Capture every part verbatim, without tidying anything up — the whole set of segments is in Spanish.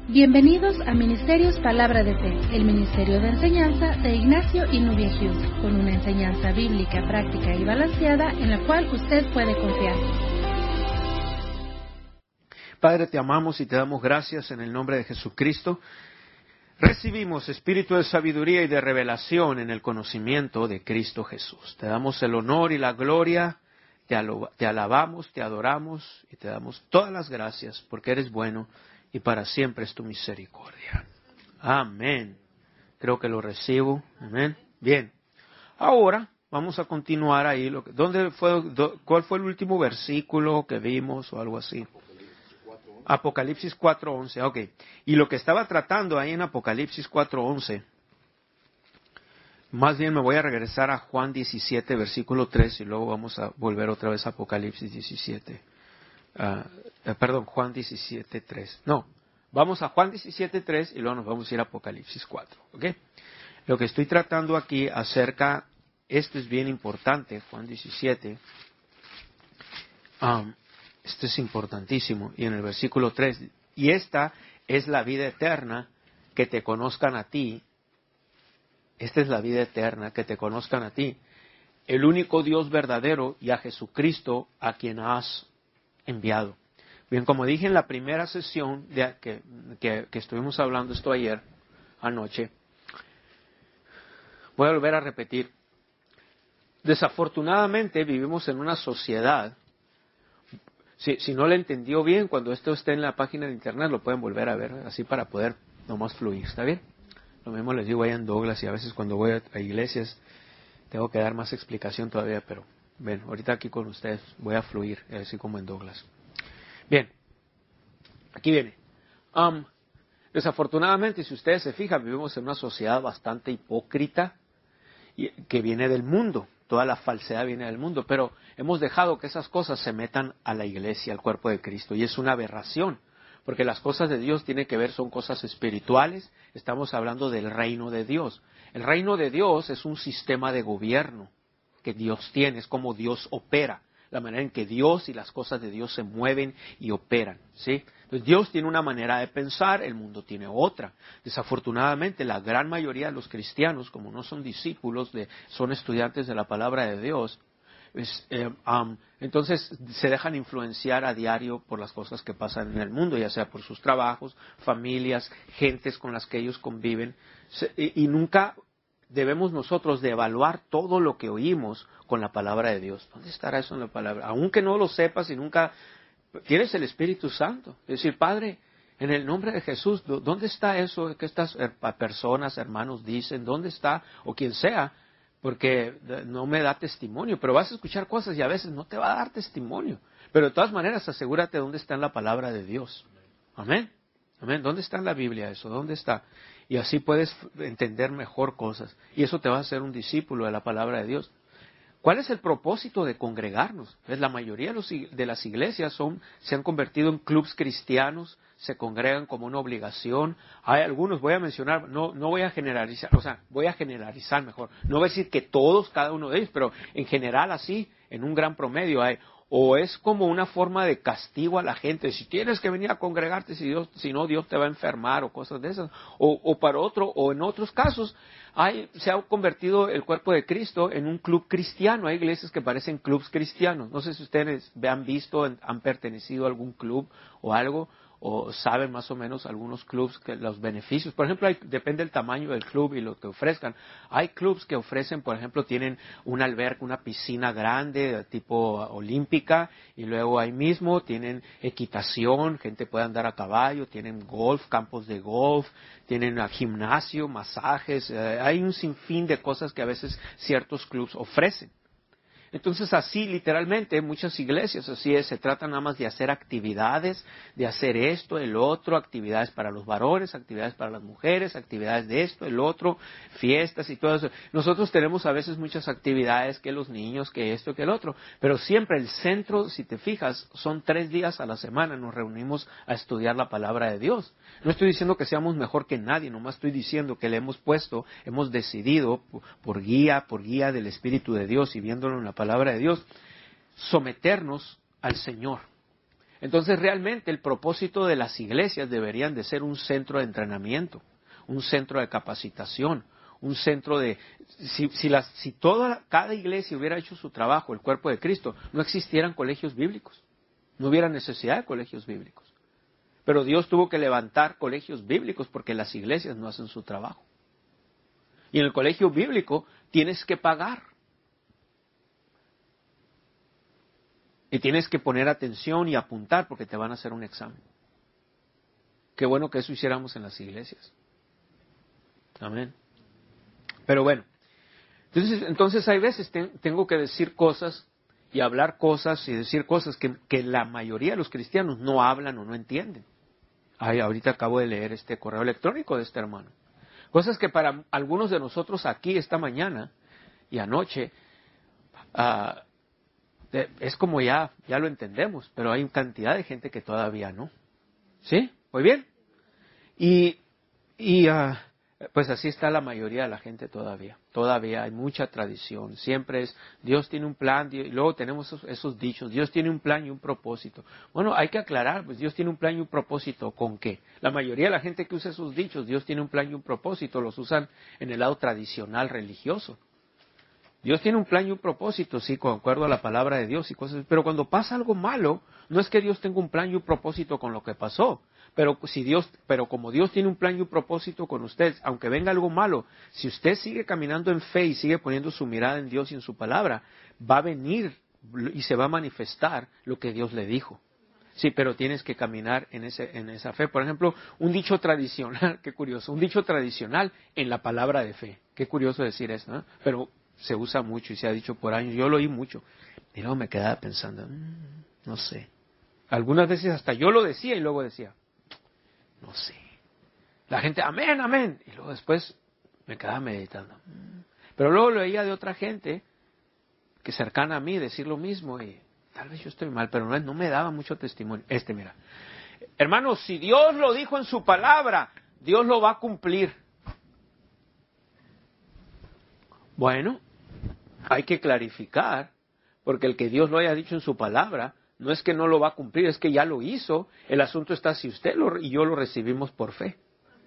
Bienvenidos a Ministerios Palabra de Fe, el ministerio de enseñanza de Ignacio y Nubia Hughes, con una enseñanza bíblica, práctica y balanceada en la cual usted puede confiar. Padre, te amamos y te damos gracias en el nombre de Jesucristo. Recibimos espíritu de sabiduría y de revelación en el conocimiento de Cristo Jesús. Te damos el honor y la gloria, te, alo- te alabamos, te adoramos y te damos todas las gracias porque eres bueno y para siempre es tu misericordia. Amén. Creo que lo recibo. Amén. Bien. Ahora vamos a continuar ahí. Lo que, ¿dónde fue, do, ¿Cuál fue el último versículo que vimos o algo así? Apocalipsis cuatro once. Ok. Y lo que estaba tratando ahí en Apocalipsis cuatro once, más bien me voy a regresar a Juan diecisiete, versículo tres, y luego vamos a volver otra vez a Apocalipsis diecisiete. Uh, eh, perdón, Juan diecisiete tres. No, vamos a Juan diecisiete tres y luego nos vamos a ir a Apocalipsis cuatro. ¿Ok? Lo que estoy tratando aquí acerca, esto es bien importante, Juan diecisiete. Um, esto es importantísimo. Y en el versículo tres, y esta es la vida eterna, que te conozcan a ti. Esta es la vida eterna, que te conozcan a ti, el único Dios verdadero, y a Jesucristo, a quien has enviado. Bien, como dije en la primera sesión de, que, que, que estuvimos hablando esto ayer, anoche, voy a volver a repetir. Desafortunadamente vivimos en una sociedad, si, si no le entendió bien, cuando esto esté en la página de internet lo pueden volver a ver, así para poder nomás fluir, ¿está bien? Lo mismo les digo allá en Douglas, y a veces cuando voy a, a iglesias tengo que dar más explicación todavía, pero ven, ahorita aquí con ustedes voy a fluir, así como en Douglas. Bien, aquí viene. Um, desafortunadamente, si ustedes se fijan, vivimos en una sociedad bastante hipócrita y, que viene del mundo. Toda la falsedad viene del mundo, pero hemos dejado que esas cosas se metan a la iglesia, al cuerpo de Cristo, y es una aberración, porque las cosas de Dios tienen que ver, son cosas espirituales. Estamos hablando del reino de Dios. El reino de Dios es un sistema de gobierno que Dios tiene, es como Dios opera, la manera en que Dios y las cosas de Dios se mueven y operan, ¿sí? Entonces Dios tiene una manera de pensar, el mundo tiene otra. Desafortunadamente, la gran mayoría de los cristianos, como no son discípulos, de, son estudiantes de la palabra de Dios, es, eh, um, entonces se dejan influenciar a diario por las cosas que pasan en el mundo, ya sea por sus trabajos, familias, gentes con las que ellos conviven, se, y, y nunca debemos nosotros de evaluar todo lo que oímos con la palabra de Dios. ¿Dónde estará eso en la palabra? Aunque no lo sepas y nunca tienes el Espíritu Santo. Es decir, Padre, en el nombre de Jesús, ¿dónde está eso que estas personas, hermanos, dicen? ¿Dónde está? O quien sea, porque no me da testimonio. Pero vas a escuchar cosas y a veces no te va a dar testimonio. Pero de todas maneras, asegúrate dónde está en la palabra de Dios. Amén. Amén. ¿Dónde está en la Biblia eso? ¿Dónde está? Y así puedes entender mejor cosas. Y eso te va a hacer un discípulo de la palabra de Dios. ¿Cuál es el propósito de congregarnos? Pues la mayoría de, los, de las iglesias son, se han convertido en clubes cristianos, se congregan como una obligación. Hay algunos, voy a mencionar, no, no voy a generalizar, o sea, voy a generalizar mejor. No voy a decir que todos, cada uno de ellos, pero en general así, en un gran promedio hay. O es como una forma de castigo a la gente. Si tienes que venir a congregarte, si, Dios, si no, Dios te va a enfermar o cosas de esas. O, o para otro, o en otros casos, hay, se ha convertido el cuerpo de Cristo en un club cristiano. Hay iglesias que parecen clubs cristianos. No sé si ustedes han visto, han pertenecido a algún club o algo, o saben más o menos algunos clubs que los beneficios. Por ejemplo, hay, depende del tamaño del club y lo que ofrezcan. Hay clubs que ofrecen, por ejemplo, tienen una alberca, una piscina grande, tipo olímpica, y luego ahí mismo tienen equitación, gente puede andar a caballo, tienen golf, campos de golf, tienen gimnasio, masajes, eh, hay un sinfín de cosas que a veces ciertos clubs ofrecen. Entonces así literalmente muchas iglesias así es, se trata nada más de hacer actividades, de hacer esto, el otro, actividades para los varones, actividades para las mujeres, actividades de esto, el otro, fiestas y todo eso. Nosotros tenemos a veces muchas actividades, que los niños, que esto, que el otro, pero siempre el centro, si te fijas, son tres días a la semana, nos reunimos a estudiar la palabra de Dios. No estoy diciendo que seamos mejor que nadie, nomás estoy diciendo que le hemos puesto, hemos decidido por guía, por guía del Espíritu de Dios y viéndolo en la palabra de Dios, someternos al Señor. Entonces realmente el propósito de las iglesias deberían de ser un centro de entrenamiento, un centro de capacitación, un centro de... Si, si, las, si toda, cada iglesia hubiera hecho su trabajo, el cuerpo de Cristo, no existieran colegios bíblicos, no hubiera necesidad de colegios bíblicos. Pero Dios tuvo que levantar colegios bíblicos porque las iglesias no hacen su trabajo. Y en el colegio bíblico tienes que pagar. Y tienes que poner atención y apuntar porque te van a hacer un examen. Qué bueno que eso hiciéramos en las iglesias. Amén. Pero bueno, entonces, entonces hay veces te, tengo que decir cosas y hablar cosas y decir cosas que, que la mayoría de los cristianos no hablan o no entienden. Ay, ahorita acabo de leer este correo electrónico de este hermano. Cosas que para algunos de nosotros aquí esta mañana y anoche uh, es como ya, ya lo entendemos, pero hay cantidad de gente que todavía no. ¿Sí? ¿Muy bien? Y, y uh, pues así está la mayoría de la gente todavía. Todavía hay mucha tradición. Siempre es, Dios tiene un plan, y luego tenemos esos, esos dichos, Dios tiene un plan y un propósito. Bueno, hay que aclarar, pues Dios tiene un plan y un propósito, ¿con qué? La mayoría de la gente que usa esos dichos, Dios tiene un plan y un propósito, los usan en el lado tradicional religioso. Dios tiene un plan y un propósito, sí, con acuerdo a la palabra de Dios y cosas, pero cuando pasa algo malo, no es que Dios tenga un plan y un propósito con lo que pasó, pero si Dios, pero como Dios tiene un plan y un propósito con usted, aunque venga algo malo, si usted sigue caminando en fe y sigue poniendo su mirada en Dios y en su palabra, va a venir y se va a manifestar lo que Dios le dijo. Sí, pero tienes que caminar en ese, en esa fe. Por ejemplo, un dicho tradicional, qué curioso, un dicho tradicional en la palabra de fe. Qué curioso decir eso, ¿no? Pero se usa mucho y se ha dicho por años. Yo lo oí mucho. Y luego me quedaba pensando, mmm, no sé. Algunas veces hasta yo lo decía y luego decía, no sé. La gente, amén, amén. Y luego después me quedaba meditando. Pero luego lo oía de otra gente que cercana a mí decir lo mismo y tal vez yo estoy mal, pero no, no me daba mucho testimonio. Este, mira. Hermanos, si Dios lo dijo en su palabra, Dios lo va a cumplir. Bueno, hay que clarificar, porque el que Dios lo haya dicho en su palabra, no es que no lo va a cumplir, es que ya lo hizo. El asunto está si usted lo, y yo lo recibimos por fe.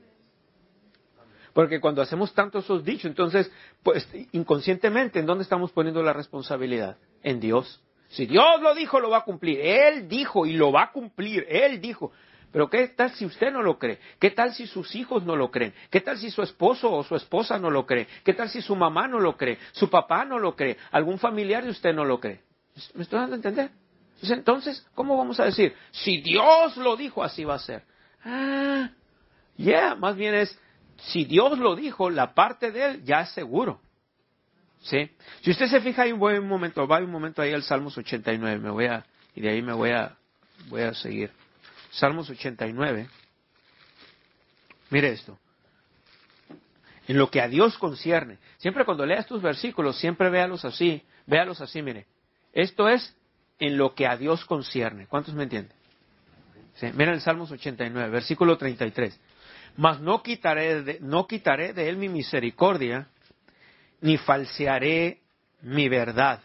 Porque cuando hacemos tanto esos dichos, entonces, pues inconscientemente, ¿en dónde estamos poniendo la responsabilidad? En Dios. Si Dios lo dijo, lo va a cumplir. Él dijo y lo va a cumplir. Él dijo. Pero ¿qué tal si usted no lo cree? ¿Qué tal si sus hijos no lo creen? ¿Qué tal si su esposo o su esposa no lo cree? ¿Qué tal si su mamá no lo cree? ¿Su papá no lo cree? ¿Algún familiar de usted no lo cree? ¿Me estoy dando a entender? Entonces, ¿cómo vamos a decir? Si Dios lo dijo, así va a ser. Ah, ya, yeah, más bien es, si Dios lo dijo, la parte de él ya es seguro. ¿Sí? Si usted se fija, hay un buen momento, va un momento ahí al Salmos ochenta y nueve, me voy a, y de ahí me voy a, voy a seguir. Salmos ochenta y nueve. Mire esto. En lo que a Dios concierne. Siempre cuando lea estos versículos, siempre véalos así. Véalos así, mire. Esto es en lo que a Dios concierne. ¿Cuántos me entienden? Sí. Mira el Salmos ochenta y nueve, versículo treinta y tres. Mas no quitaré de, no quitaré de él mi misericordia, ni falsearé mi verdad.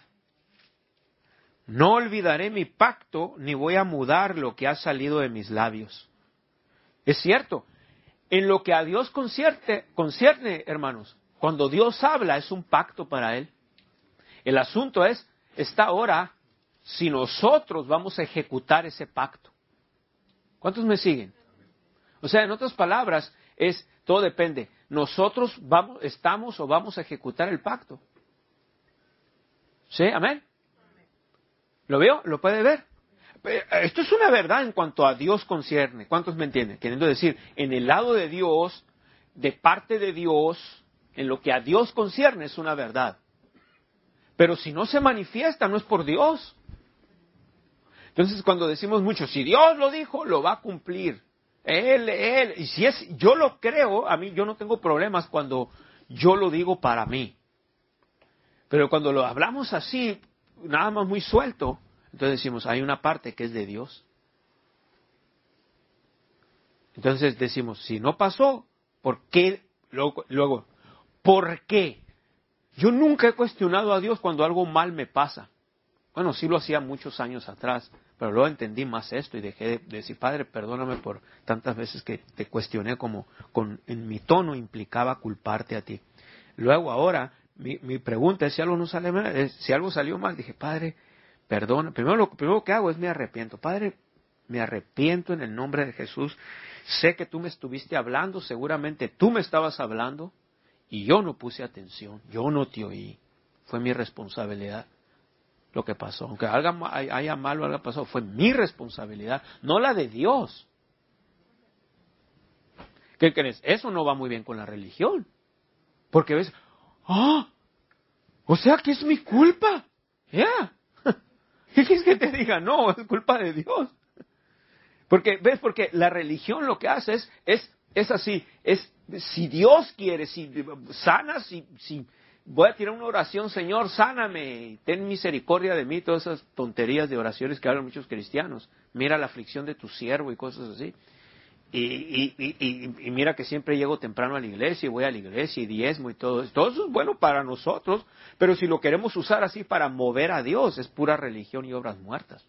No olvidaré mi pacto, ni voy a mudar lo que ha salido de mis labios. Es cierto, en lo que a Dios concierne, concierne, hermanos, cuando Dios habla es un pacto para Él. El asunto es, está ahora, si nosotros vamos a ejecutar ese pacto. ¿Cuántos me siguen? O sea, en otras palabras, es todo depende. Nosotros vamos, estamos o vamos a ejecutar el pacto. ¿Sí? ¿Amén? ¿Lo veo? ¿Lo puede ver? Esto es una verdad en cuanto a Dios concierne. ¿Cuántos me entienden? Queriendo decir, en el lado de Dios, de parte de Dios, en lo que a Dios concierne es una verdad. Pero si no se manifiesta, no es por Dios. Entonces, cuando decimos mucho, si Dios lo dijo, lo va a cumplir. Él, él. Y si es, yo lo creo, a mí yo no tengo problemas cuando yo lo digo para mí. Pero cuando lo hablamos así, nada más muy suelto, entonces decimos, hay una parte que es de Dios. Entonces decimos, si no pasó, ¿por qué? Luego, luego, ¿por qué? Yo nunca he cuestionado a Dios cuando algo mal me pasa. Bueno, sí lo hacía muchos años atrás, Pero luego entendí más esto y dejé de, de decir, Padre, perdóname por tantas veces que te cuestioné como con, en mi tono implicaba culparte a ti. Luego ahora, mi, mi pregunta es si algo no sale mal, es, si algo salió mal, dije, Padre, perdona. Primero lo primero que hago es me arrepiento. Padre, me arrepiento en el nombre de Jesús. Sé que tú me estuviste hablando, seguramente tú me estabas hablando y yo no puse atención, yo no te oí. Fue mi responsabilidad lo que pasó. Aunque haya, haya malo haya pasado, fue mi responsabilidad, no la de Dios. ¿Qué crees? Eso no va muy bien con la religión. Porque ves, ¡ah! O sea que es mi culpa. Ya. Yeah. ¿Qué quieres que te diga? No, es culpa de Dios. Porque, ¿ves? Porque la religión lo que hace es, es, es así, es, si Dios quiere, si sanas, si, si voy a tirar una oración, Señor, sáname, ten misericordia de mí, todas esas tonterías de oraciones que hablan muchos cristianos. Mira la aflicción de tu siervo y cosas así. Y, y, y, y, y mira que siempre llego temprano a la iglesia y voy a la iglesia y diezmo y todo eso. Todo eso es bueno para nosotros, pero si lo queremos usar así para mover a Dios, es pura religión y obras muertas.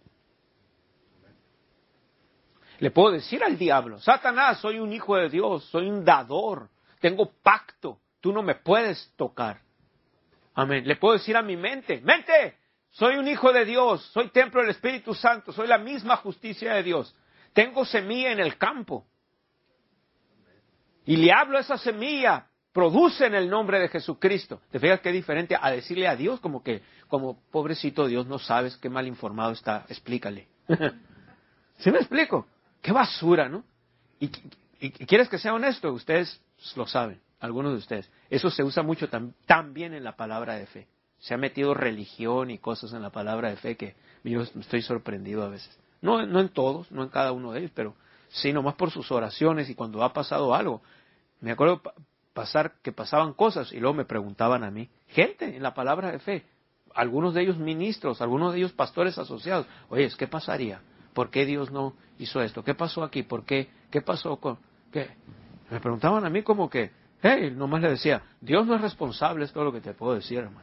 Le puedo decir al diablo, Satanás, soy un hijo de Dios, soy un dador, tengo pacto, tú no me puedes tocar. Amén. Le puedo decir a mi mente, mente, soy un hijo de Dios, soy templo del Espíritu Santo, soy la misma justicia de Dios. Tengo semilla en el campo. Y le hablo a esa semilla, produce en el nombre de Jesucristo. ¿Te fijas qué diferente a decirle a Dios como que, como pobrecito Dios, no sabes qué mal informado está, explícale? ¿Sí me explico? Qué basura, ¿no? Y, y, y quieres que sea honesto, ustedes lo saben, algunos de ustedes. Eso se usa mucho tam, también en la palabra de fe. Se ha metido religión y cosas en la palabra de fe que yo estoy sorprendido a veces. No, no en todos, no en cada uno de ellos, pero sí nomás por sus oraciones y cuando ha pasado algo. Me acuerdo pasar que pasaban cosas y luego me preguntaban a mí, gente en la palabra de fe, algunos de ellos ministros, algunos de ellos pastores asociados, oye, ¿qué pasaría? ¿Por qué Dios no hizo esto? ¿Qué pasó aquí? ¿Por qué? ¿Qué pasó con qué? Me preguntaban a mí como que, hey, nomás le decía, Dios no es responsable, es todo lo que te puedo decir, hermano.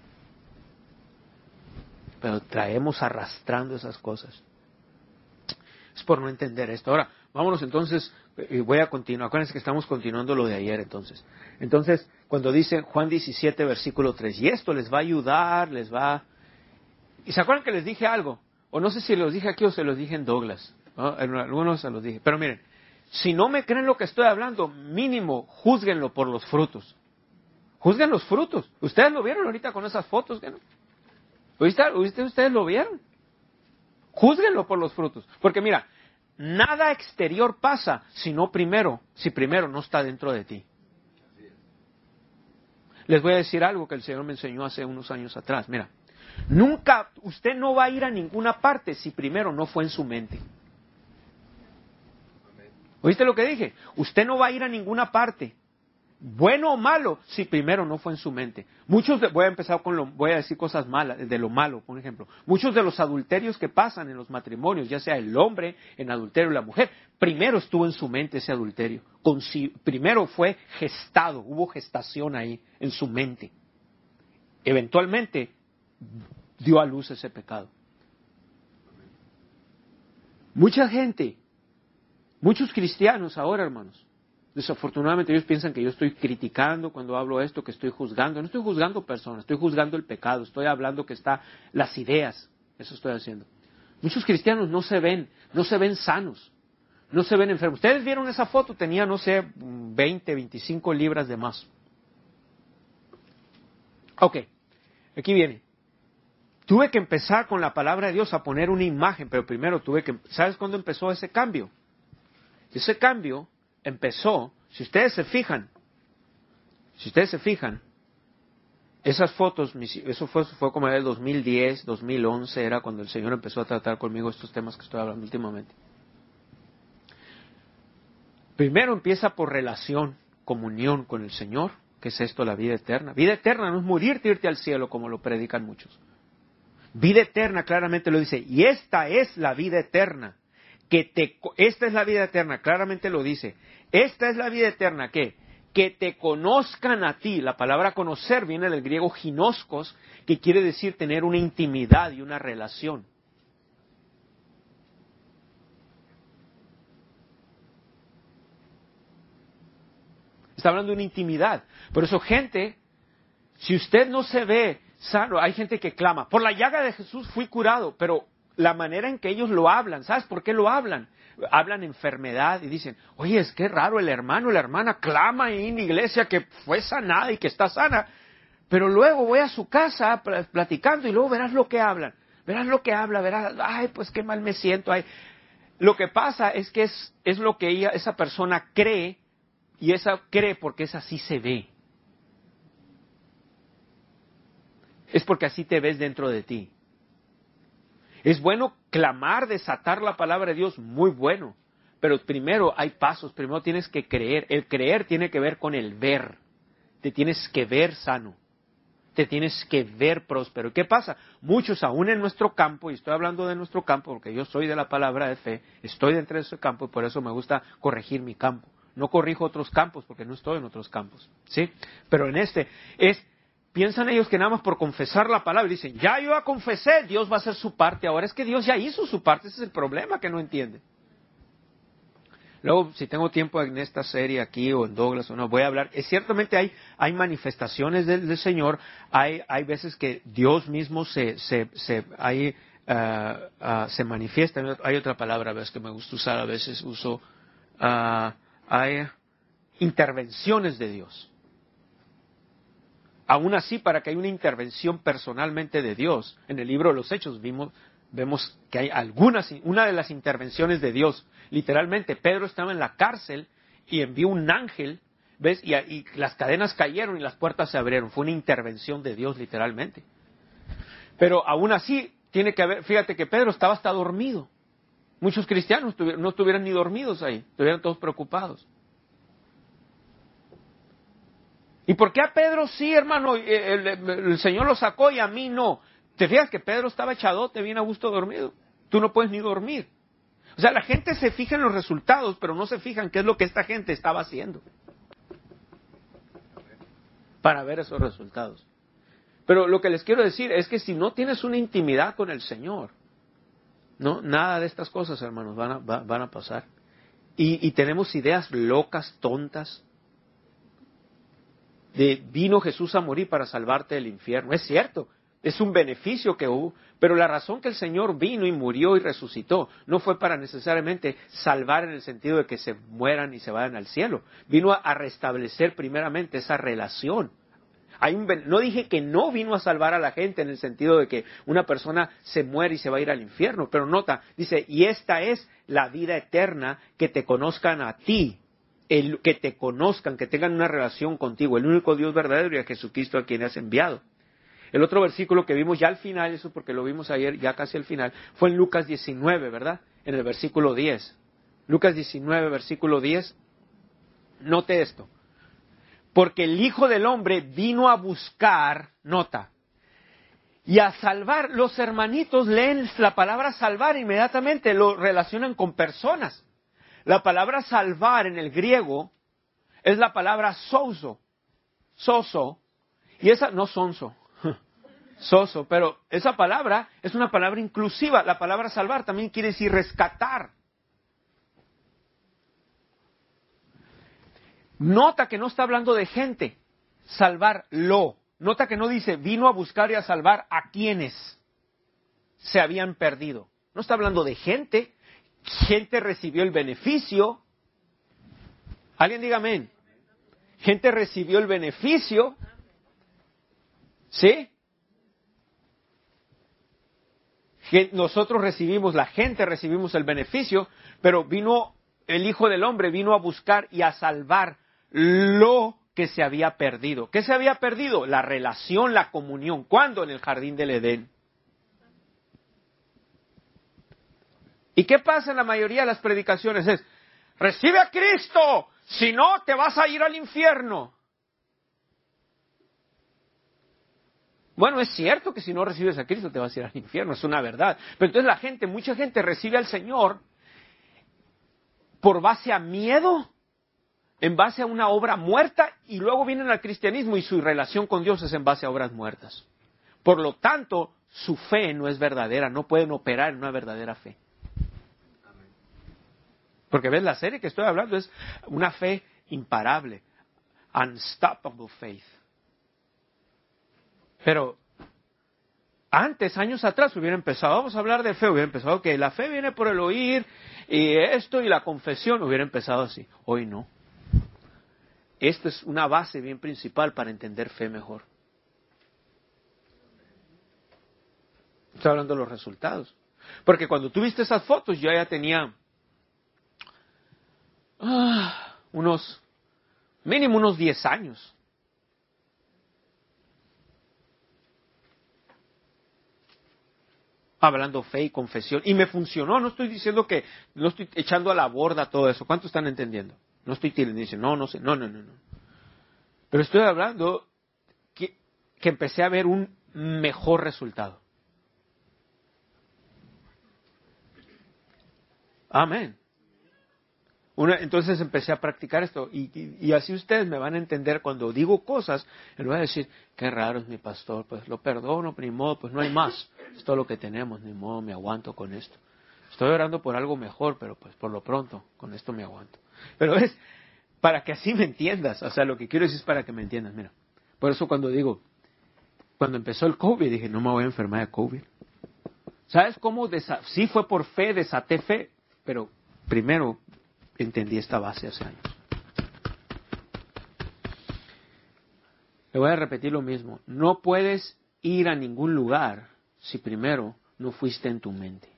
Pero traemos arrastrando esas cosas. Es por no entender esto. Ahora, vámonos entonces, y voy a continuar. Acuérdense que estamos continuando lo de ayer entonces. Entonces, cuando dice Juan diecisiete, versículo tres, y esto les va a ayudar, les va... ¿Y se acuerdan que les dije algo? O no sé si los dije aquí o se los dije en Douglas. ¿No? En algunos se los dije. Pero miren, si no me creen lo que estoy hablando, mínimo, júzguenlo por los frutos. Juzguen los frutos. Ustedes lo vieron ahorita con esas fotos, ¿qué no? ¿Ustedes, ustedes lo vieron? Júzguenlo por los frutos. Porque mira, nada exterior pasa si no primero, si primero no está dentro de ti. Les voy a decir algo que el Señor me enseñó hace unos años atrás. Mira, nunca, usted no va a ir a ninguna parte si primero no fue en su mente. ¿Oíste lo que dije? Usted no va a ir a ninguna parte, bueno o malo, si primero no fue en su mente. Muchos, de, voy a empezar con lo, voy a decir cosas malas, de lo malo, por ejemplo. Muchos de los adulterios que pasan en los matrimonios, ya sea el hombre en adulterio o la mujer, primero estuvo en su mente ese adulterio. Con, si, primero fue gestado, hubo gestación ahí, en su mente. Eventualmente dio a luz ese pecado. Mucha gente, muchos cristianos ahora, hermanos, desafortunadamente ellos piensan que yo estoy criticando cuando hablo esto, que estoy juzgando. No estoy juzgando personas, estoy juzgando el pecado, estoy hablando que está las ideas, eso estoy haciendo. Muchos cristianos no se ven, no se ven sanos, no se ven enfermos. Ustedes vieron esa foto, tenía, no sé, veinte, veinticinco libras de más. Ok, aquí viene. Tuve que empezar con la palabra de Dios a poner una imagen, pero primero tuve que... ¿Sabes cuándo empezó ese cambio? Ese cambio empezó, si ustedes se fijan, si ustedes se fijan, esas fotos, eso fue, fue como en el dos mil diez, dos mil once, era cuando el Señor empezó a tratar conmigo estos temas que estoy hablando últimamente. Primero empieza por relación, comunión con el Señor, que es esto, la vida eterna. Vida eterna no es morirte, irte al cielo, como lo predican muchos. Vida eterna claramente lo dice, y esta es la vida eterna. Que te, esta es la vida eterna, claramente lo dice. Esta es la vida eterna, ¿qué? Que te conozcan a ti. La palabra conocer viene del griego ginoskos, que quiere decir tener una intimidad y una relación. Está hablando de una intimidad. Por eso, gente, si usted no se ve sano, hay gente que clama, por la llaga de Jesús fui curado, pero la manera en que ellos lo hablan, ¿sabes por qué lo hablan? Hablan enfermedad y dicen, oye, es que raro, el hermano, la hermana clama ahí en la iglesia que fue sanada y que está sana, pero luego voy a su casa platicando y luego verás lo que hablan, verás lo que habla, verás, ay, pues qué mal me siento. Ay. Lo que pasa es que es, es lo que ella, esa persona cree, y esa cree porque es así se ve. Es porque así te ves dentro de ti. Es bueno clamar, desatar la palabra de Dios, muy bueno. Pero primero hay pasos, primero tienes que creer. El creer tiene que ver con el ver. Te tienes que ver sano. Te tienes que ver próspero. ¿Y qué pasa? Muchos aún en nuestro campo, y estoy hablando de nuestro campo porque yo soy de la palabra de fe, estoy dentro de ese campo y por eso me gusta corregir mi campo. No corrijo otros campos porque no estoy en otros campos. ¿Sí? Pero en este es... Piensan ellos que nada más por confesar la palabra, dicen, ya yo ya confesé, Dios va a hacer su parte. Ahora es que Dios ya hizo su parte, ese es el problema que no entienden. Luego, si tengo tiempo en esta serie aquí o en Douglas o no, voy a hablar. Es, ciertamente hay, hay manifestaciones del, del Señor, hay, hay veces que Dios mismo se, se, se, hay, uh, uh, se manifiesta. Hay otra palabra a veces que me gusta usar, a veces uso, uh, hay intervenciones de Dios. Aún así, para que haya una intervención personalmente de Dios, en el libro de los Hechos vimos, vemos que hay algunas, una de las intervenciones de Dios, literalmente, Pedro estaba en la cárcel y envió un ángel, ¿ves? Y, y las cadenas cayeron y las puertas se abrieron. Fue una intervención de Dios, literalmente. Pero aún así, tiene que haber, fíjate que Pedro estaba hasta dormido. Muchos cristianos no estuvieran ni dormidos ahí, estuvieran todos preocupados. ¿Y por qué a Pedro sí, hermano? El, el, el Señor lo sacó y a mí no. ¿Te fijas que Pedro estaba echadote, bien a gusto dormido? Tú no puedes ni dormir. O sea, la gente se fija en los resultados, pero no se fija en qué es lo que esta gente estaba haciendo para ver esos resultados. Pero lo que les quiero decir es que si no tienes una intimidad con el Señor, no, nada de estas cosas, hermanos, van a, va, van a pasar. Y, y tenemos ideas locas, tontas. De vino Jesús a morir para salvarte del infierno. Es cierto, es un beneficio que hubo, pero la razón que el Señor vino y murió y resucitó no fue para necesariamente salvar en el sentido de que se mueran y se vayan al cielo. Vino a, a restablecer primeramente esa relación. Hay un, no dije que no vino a salvar a la gente en el sentido de que una persona se muere y se va a ir al infierno, pero nota, dice, y esta es la vida eterna, que te conozcan a ti. El, que te conozcan, que tengan una relación contigo, el único Dios verdadero y a Jesucristo a quien has enviado. El otro versículo que vimos ya al final, eso porque lo vimos ayer ya casi al final, fue en Lucas diecinueve, ¿verdad? En el versículo diez. Lucas diecinueve, versículo diez. Note esto. Porque el Hijo del Hombre vino a buscar, nota, y a salvar. Los hermanitos leen la palabra salvar, inmediatamente lo relacionan con personas. La palabra salvar en el griego es la palabra sozo, soso, y esa, no sonso, soso, pero esa palabra es una palabra inclusiva. La palabra salvar también quiere decir rescatar. Nota que no está hablando de gente, salvarlo. Nota que no dice vino a buscar y a salvar a quienes se habían perdido. No está hablando de gente. Gente recibió el beneficio. Alguien diga amén. Gente recibió el beneficio. ¿Sí? Nosotros recibimos, la gente recibimos el beneficio, pero vino el Hijo del Hombre, vino a buscar y a salvar lo que se había perdido. ¿Qué se había perdido? La relación, la comunión. ¿Cuándo? En el jardín del Edén. ¿Y qué pasa en la mayoría de las predicaciones? Es, recibe a Cristo, si no te vas a ir al infierno. Bueno, es cierto que si no recibes a Cristo te vas a ir al infierno, es una verdad. Pero entonces la gente, mucha gente recibe al Señor por base a miedo, en base a una obra muerta, y luego vienen al cristianismo y su relación con Dios es en base a obras muertas. Por lo tanto, su fe no es verdadera, no pueden operar en una verdadera fe. Porque ves, la serie que estoy hablando es una fe imparable. unstoppable faith. Pero antes, años atrás, hubiera empezado, vamos a hablar de fe, hubiera empezado que la fe viene por el oír, y esto y la confesión, hubiera empezado así. Hoy no. Esta es una base bien principal para entender fe mejor. Estoy hablando de los resultados. Porque cuando tú viste esas fotos, yo ya tenía ah, unos, mínimo unos diez años. Hablando fe y confesión. Y me funcionó. No estoy diciendo que, no estoy echando a la borda todo eso. ¿Cuántos están entendiendo? No estoy diciendo, no, no sé, no, no, no, no. Pero estoy hablando que, que empecé a ver un mejor resultado. Amén. Una, entonces empecé a practicar esto y, y, y así ustedes me van a entender cuando digo cosas, me voy a decir, qué raro es mi pastor, pues lo perdono, ni modo, pues no hay más, es todo lo que tenemos, ni modo, me aguanto con esto. Estoy orando por algo mejor, pero pues por lo pronto, con esto me aguanto. Pero es para que así me entiendas, o sea, lo que quiero decir es para que me entiendas, mira. Por eso cuando digo, cuando empezó el COVID, dije, no me voy a enfermar de COVID. ¿Sabes cómo? Desa- sí fue por fe, desaté fe, pero primero entendí esta base hace años. Le voy a repetir lo mismo. No puedes ir a ningún lugar si primero no fuiste en tu mente.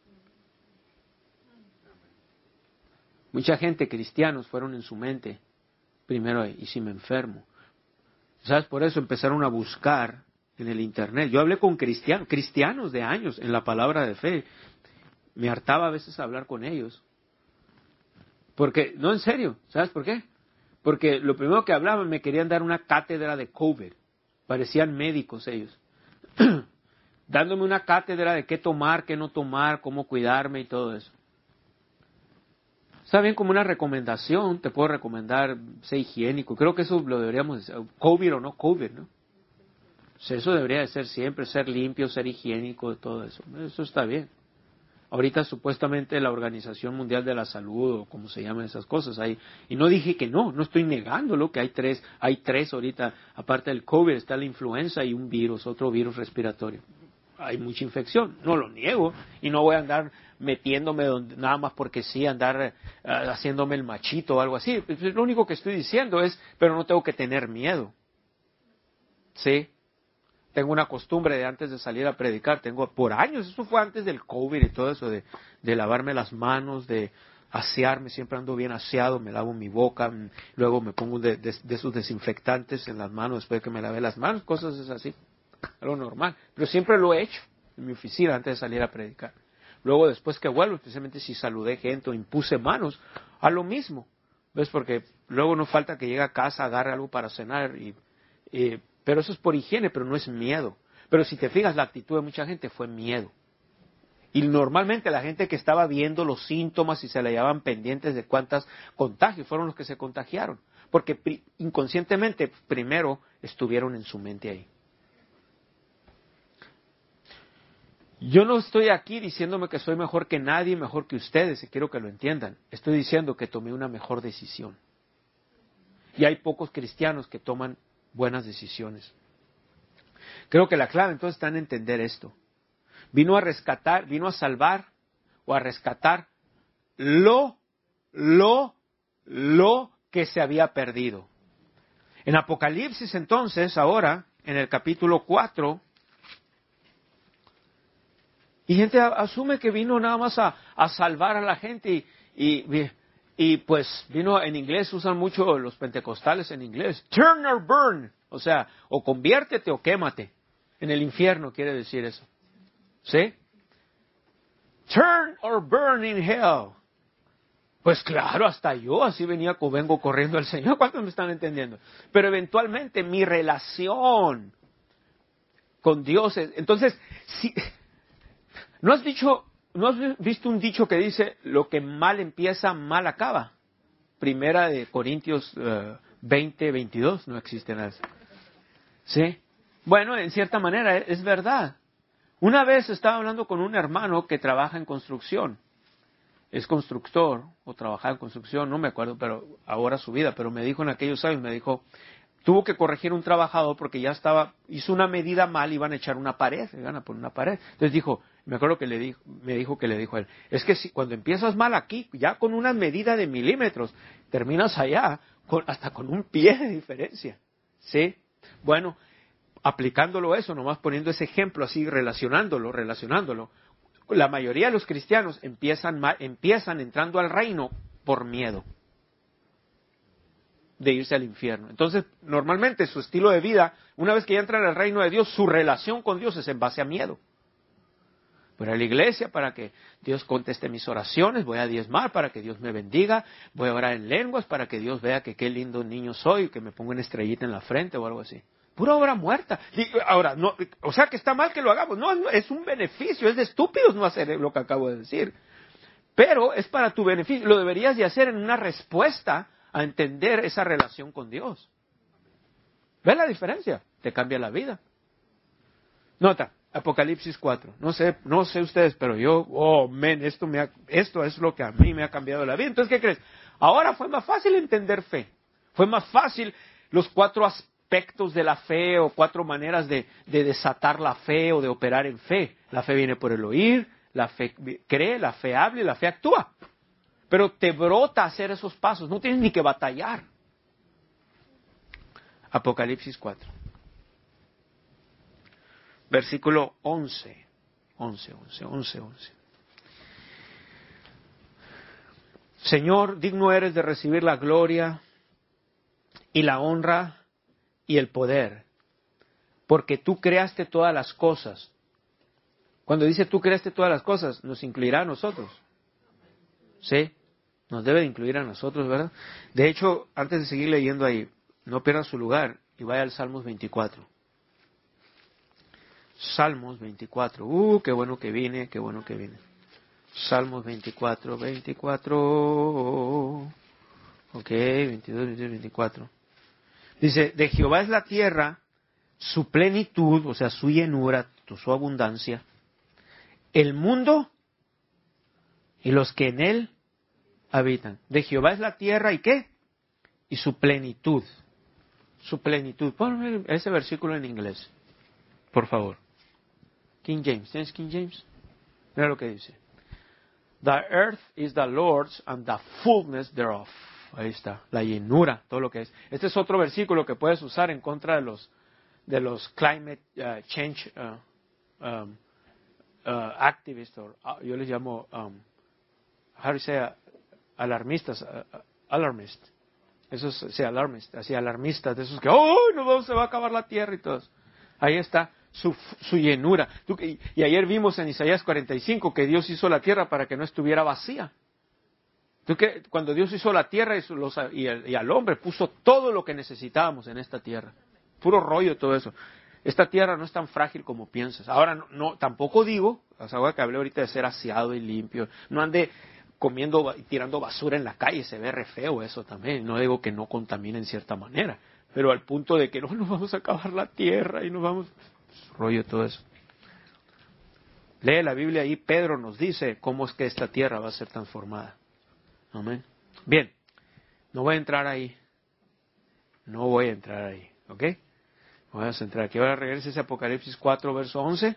Mucha gente, cristianos, fueron en su mente primero, y si me enfermo. ¿Sabes? Por eso empezaron a buscar en el internet. Yo hablé con cristianos, cristianos de años en la palabra de fe. Me hartaba a veces hablar con ellos. Porque, no, en serio, ¿sabes por qué? Porque lo primero que hablaban me querían dar una cátedra de COVID. Parecían médicos ellos. Dándome una cátedra de qué tomar, qué no tomar, cómo cuidarme y todo eso. Está bien como una recomendación, te puedo recomendar, sé higiénico. Creo que eso lo deberíamos decir, COVID o no COVID, ¿no? O sea, eso debería de ser siempre, ser limpio, ser higiénico, todo eso. Eso está bien. Ahorita supuestamente la Organización Mundial de la Salud, o como se llaman esas cosas, hay, y no dije que no, no estoy negándolo, que hay tres, hay tres ahorita, aparte del COVID, está la influenza y un virus, otro virus respiratorio. Hay mucha infección, no lo niego, y no voy a andar metiéndome donde, nada más porque sí, andar uh, haciéndome el machito o algo así. Pues, lo único que estoy diciendo es, pero no tengo que tener miedo. ¿Sí? Tengo una costumbre de antes de salir a predicar, tengo por años, eso fue antes del COVID y todo eso, de, de lavarme las manos, de asearme, siempre ando bien aseado, me lavo mi boca, luego me pongo de, de, de esos desinfectantes en las manos después de que me lavé las manos, cosas es así, algo normal. Pero siempre lo he hecho en mi oficina antes de salir a predicar. Luego después que vuelvo, especialmente si saludé gente o impuse manos, a lo mismo. ¿Ves? Porque luego no falta que llegue a casa, agarre algo para cenar y... y pero eso es por higiene, pero no es miedo. Pero si te fijas, la actitud de mucha gente fue miedo. Y normalmente la gente que estaba viendo los síntomas y se la llevaban pendientes de cuántos contagios fueron los que se contagiaron. Porque pri- inconscientemente primero estuvieron en su mente ahí. Yo no estoy aquí diciéndome que soy mejor que nadie, mejor que ustedes, y quiero que lo entiendan. Estoy diciendo que tomé una mejor decisión. Y hay pocos cristianos que toman buenas decisiones. Creo que la clave entonces está en entender esto. Vino a rescatar, vino a salvar o a rescatar lo, lo, lo que se había perdido. En Apocalipsis entonces, ahora, en el capítulo cuatro, y gente asume que vino nada más a, a salvar a la gente y, y Y pues vino, en inglés usan mucho los pentecostales en inglés, turn or burn, o sea, o conviértete o quémate. En el infierno quiere decir eso. ¿Sí? Turn or burn in hell. Pues claro, hasta yo así venía, vengo corriendo al Señor. ¿Cuántos me están entendiendo? Pero eventualmente mi relación con Dios es... Entonces, si, ¿no has dicho... ¿No has visto un dicho que dice, lo que mal empieza, mal acaba? Primera de Corintios uh, veinte, veintidós, no existe nada. ¿Sí? Bueno, en cierta manera es verdad. Una vez estaba hablando con un hermano que trabaja en construcción. es constructor o trabajaba en construcción, no me acuerdo, pero ahora su vida, pero me dijo en aquellos años, me dijo, tuvo que corregir un trabajador porque ya estaba, hizo una medida mal, iban a echar una pared, iban a poner una pared. Entonces dijo, me acuerdo que le dijo, me dijo que le dijo a él, es que si cuando empiezas mal aquí, ya con una medida de milímetros, terminas allá con, hasta con un pie de diferencia, ¿sí? Bueno, aplicándolo eso, nomás poniendo ese ejemplo así, relacionándolo, relacionándolo, la mayoría de los cristianos empiezan, empiezan entrando al reino por miedo de irse al infierno. Entonces, normalmente su estilo de vida, una vez que ya entran al reino de Dios, su relación con Dios es en base a miedo. Voy a la iglesia para que Dios conteste mis oraciones, voy a diezmar para que Dios me bendiga, voy a orar en lenguas para que Dios vea que qué lindo niño soy, que me ponga una estrellita en la frente o algo así. Pura obra muerta. Y ahora, no, o sea que está mal que lo hagamos. No, es un beneficio, es de estúpidos no hacer lo que acabo de decir. Pero es para tu beneficio. Lo deberías de hacer en una respuesta a entender esa relación con Dios. ¿Ves la diferencia? Te cambia la vida. Nota, Apocalipsis cuatro. No sé, no sé ustedes, pero yo, oh, men, esto, me ha, esto es lo que a mí me ha cambiado la vida. Entonces, ¿qué crees? Ahora fue más fácil entender fe. Fue más fácil los cuatro aspectos aspectos de la fe o cuatro maneras de, de desatar la fe o de operar en fe. La fe viene por el oír, la fe cree, la fe habla y la fe actúa. Pero te brota hacer esos pasos, no tienes ni que batallar. Apocalipsis cuatro. Versículo once. once, once, once, once. Señor, digno eres de recibir la gloria y la honra y el poder, porque tú creaste todas las cosas. Cuando dice tú creaste todas las cosas, nos incluirá a nosotros. ¿Sí? Nos debe de incluir a nosotros, ¿verdad? De hecho, antes de seguir leyendo ahí, no pierdan su lugar y vaya al Salmos veinticuatro. Salmos veinticuatro. Uh, qué bueno que vine, qué bueno que vine. Salmos veinticuatro, veinticuatro. Ok, veintidós, veintidós, veinticuatro. Dice, de Jehová es la tierra, su plenitud, o sea, su llenura, su abundancia, el mundo y los que en él habitan. De Jehová es la tierra, ¿y qué? Y su plenitud. Su plenitud. Ponme ese versículo en inglés, por favor. King James. ¿Tienes King James? Mira lo que dice. The earth is the Lord's and the fullness thereof. Ahí está, la llenura, todo lo que es. Este es otro versículo que puedes usar en contra de los de los climate uh, change uh, um, uh, activists, or, uh, yo les llamo, um, how do you say, uh, alarmistas, uh, uh, alarmist. Esos, sí, alarmist, así alarmistas, de esos que, oh, no, se va a acabar la tierra y todo. Ahí está su, su llenura. Tú, y, y ayer vimos en Isaías cuarenta y cinco que Dios hizo la tierra para que no estuviera vacía. ¿Tú que cuando Dios hizo la tierra y, los, y, el, y al hombre puso todo lo que necesitábamos en esta tierra? Puro rollo todo eso. Esta tierra no es tan frágil como piensas. Ahora, no, no tampoco digo, o sea, que hablé ahorita de ser aseado y limpio, no ande comiendo y tirando basura en la calle, se ve re feo eso también. No digo que no contamine en cierta manera, pero al punto de que no nos vamos a acabar la tierra y nos vamos... Rollo todo eso. Lee la Biblia ahí, Pedro nos dice cómo es que esta tierra va a ser transformada. Amén. Bien, no voy a entrar ahí. No voy a entrar ahí, ¿ok? Voy a centrar aquí. Ahora regrese a Apocalipsis cuatro, verso once.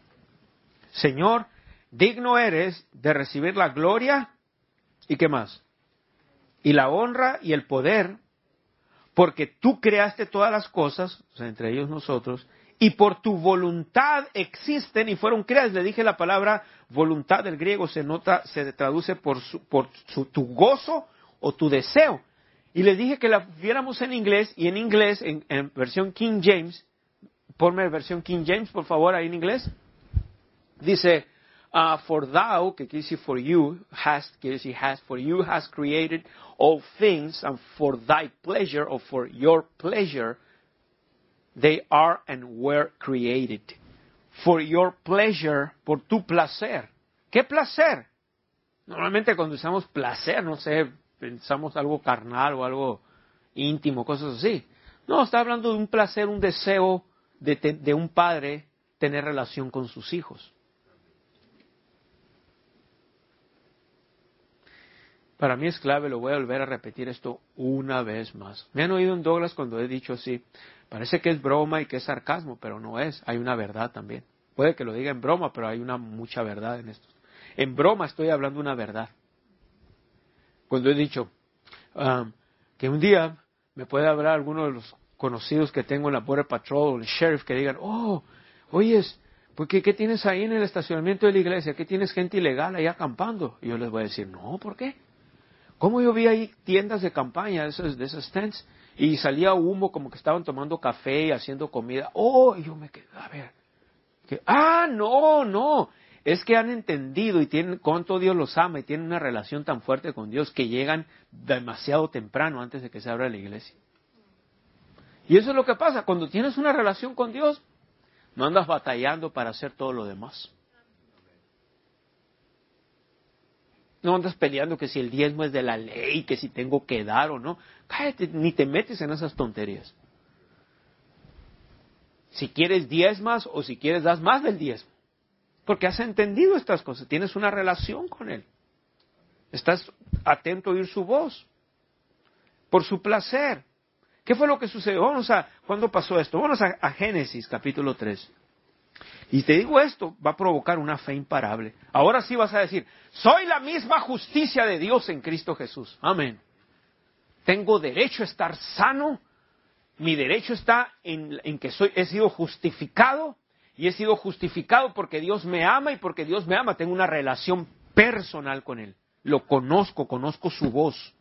Señor, digno eres de recibir la gloria y ¿qué más? Y la honra y el poder, porque tú creaste todas las cosas, o sea, entre ellos nosotros, y por tu voluntad existen y fueron creadas. Le dije la palabra voluntad del griego, se nota, se traduce por, su, por su, tu gozo o tu deseo. Y les dije que la viéramos en inglés, y en inglés, en, en versión King James, ponme versión King James, por favor, ahí en inglés. Dice, uh, for thou, que quiere decir for you, has, quiere decir has, for you has created all things, and for thy pleasure, or for your pleasure, they are and were created. For your pleasure, por tu placer. ¿Qué placer? Normalmente cuando usamos placer, no sé, pensamos algo carnal o algo íntimo, cosas así. No, está hablando de un placer, un deseo de, de un padre tener relación con sus hijos. Para mí es clave, lo voy a volver a repetir esto una vez más. Me han oído en Douglas cuando he dicho así, parece que es broma y que es sarcasmo, pero no es, hay una verdad también. Puede que lo diga en broma, pero hay una mucha verdad en esto. En broma estoy hablando una verdad. Cuando he dicho um, que un día me puede hablar alguno de los conocidos que tengo en la Border Patrol o el sheriff que digan, oh, oyes, ¿por qué, qué tienes ahí en el estacionamiento de la iglesia? ¿Qué tienes gente ilegal ahí acampando? Y yo les voy a decir, no, ¿por qué? ¿Cómo yo vi ahí tiendas de campaña, de esas, de esas tents, y salía humo como que estaban tomando café y haciendo comida? Oh, y yo me quedé, a ver, que, ah, no, no, es que han entendido y tienen cuánto Dios los ama y tienen una relación tan fuerte con Dios que llegan demasiado temprano antes de que se abra la iglesia. Y eso es lo que pasa, cuando tienes una relación con Dios, no andas batallando para hacer todo lo demás. No andas peleando que si el diezmo es de la ley, que si tengo que dar o no. Cállate, ni te metes en esas tonterías. Si quieres diezmas o si quieres das más del diezmo. Porque has entendido estas cosas, tienes una relación con Él. Estás atento a oír su voz. Por su placer. ¿Qué fue lo que sucedió? Vamos a, ¿cuándo pasó esto? Vamos a, a Génesis capítulo tres. Y te digo esto, va a provocar una fe imparable. Ahora sí vas a decir, soy la misma justicia de Dios en Cristo Jesús. Amén. Tengo derecho a estar sano. Mi derecho está en, en que soy, he sido justificado. Y he sido justificado porque Dios me ama y porque Dios me ama. Tengo una relación personal con Él. Lo conozco, conozco su voz.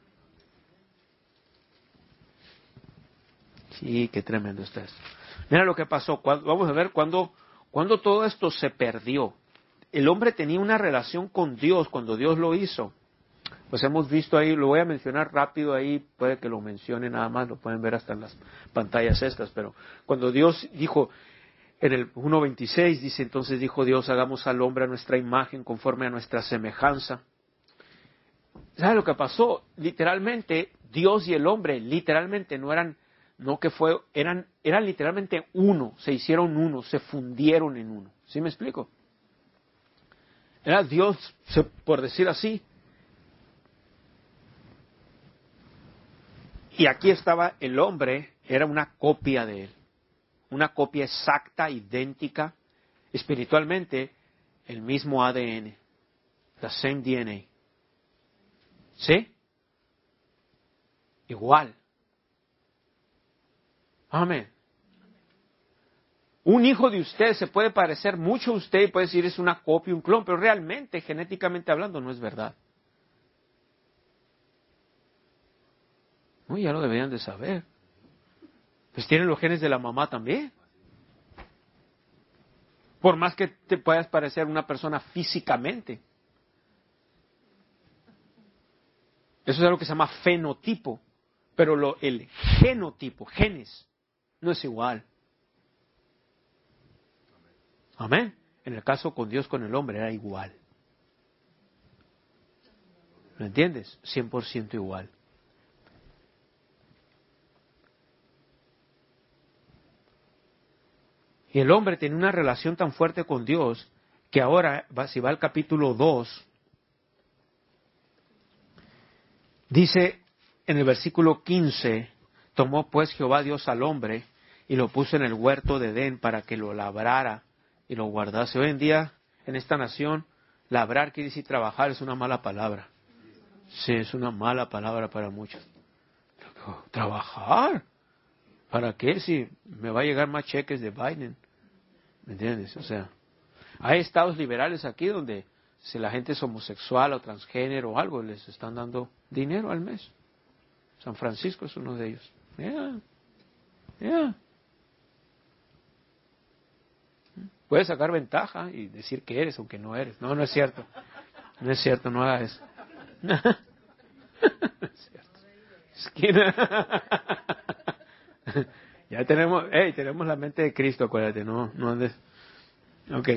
Sí, qué tremendo está esto. Mira lo que pasó. Vamos a ver cuándo... Cuando todo esto se perdió, el hombre tenía una relación con Dios cuando Dios lo hizo. Pues hemos visto ahí, lo voy a mencionar rápido ahí, puede que lo mencione nada más, lo pueden ver hasta en las pantallas estas, pero cuando Dios dijo, en el uno veintiséis dice, entonces dijo Dios, hagamos al hombre a nuestra imagen conforme a nuestra semejanza. ¿Sabe lo que pasó? Literalmente, Dios y el hombre, literalmente no eran... No que fue, eran, eran literalmente uno, se hicieron uno, se fundieron en uno. ¿Sí me explico? Era Dios, por decir así. Y aquí estaba el hombre, era una copia de él. Una copia exacta, idéntica, espiritualmente, el mismo A D N. The same D N A. ¿Sí? Igual. Amén. Un hijo de usted se puede parecer mucho a usted y puede decir es una copia, un clon, pero realmente, genéticamente hablando, no es verdad. No, ya lo deberían de saber. Pues tienen los genes de la mamá también. Por más que te puedas parecer a una persona físicamente. Eso es algo que se llama fenotipo. Pero lo, el genotipo, genes, no es igual. Amén. En el caso con Dios, con el hombre, era igual. ¿Lo entiendes? cien por ciento igual. Y el hombre tiene una relación tan fuerte con Dios que ahora, si va al capítulo dos, dice en el versículo quince, tomó pues Jehová Dios al hombre y lo puso en el huerto de Edén para que lo labrara y lo guardase. Hoy en día, en esta nación, labrar quiere decir trabajar, es una mala palabra. Sí, es una mala palabra para muchos. ¿Trabajar? ¿Para qué? Si me va a llegar más cheques de Biden. ¿Me entiendes? O sea, hay estados liberales aquí donde si la gente es homosexual o transgénero o algo, les están dando dinero al mes. San Francisco es uno de ellos. Yeah. Yeah. Puedes sacar ventaja y decir que eres aunque no eres. No, no es cierto. No es cierto, no hagas eso. No es cierto. Esquina. Ya tenemos, hey, tenemos la mente de Cristo, acuérdate, no, no andes. Ok.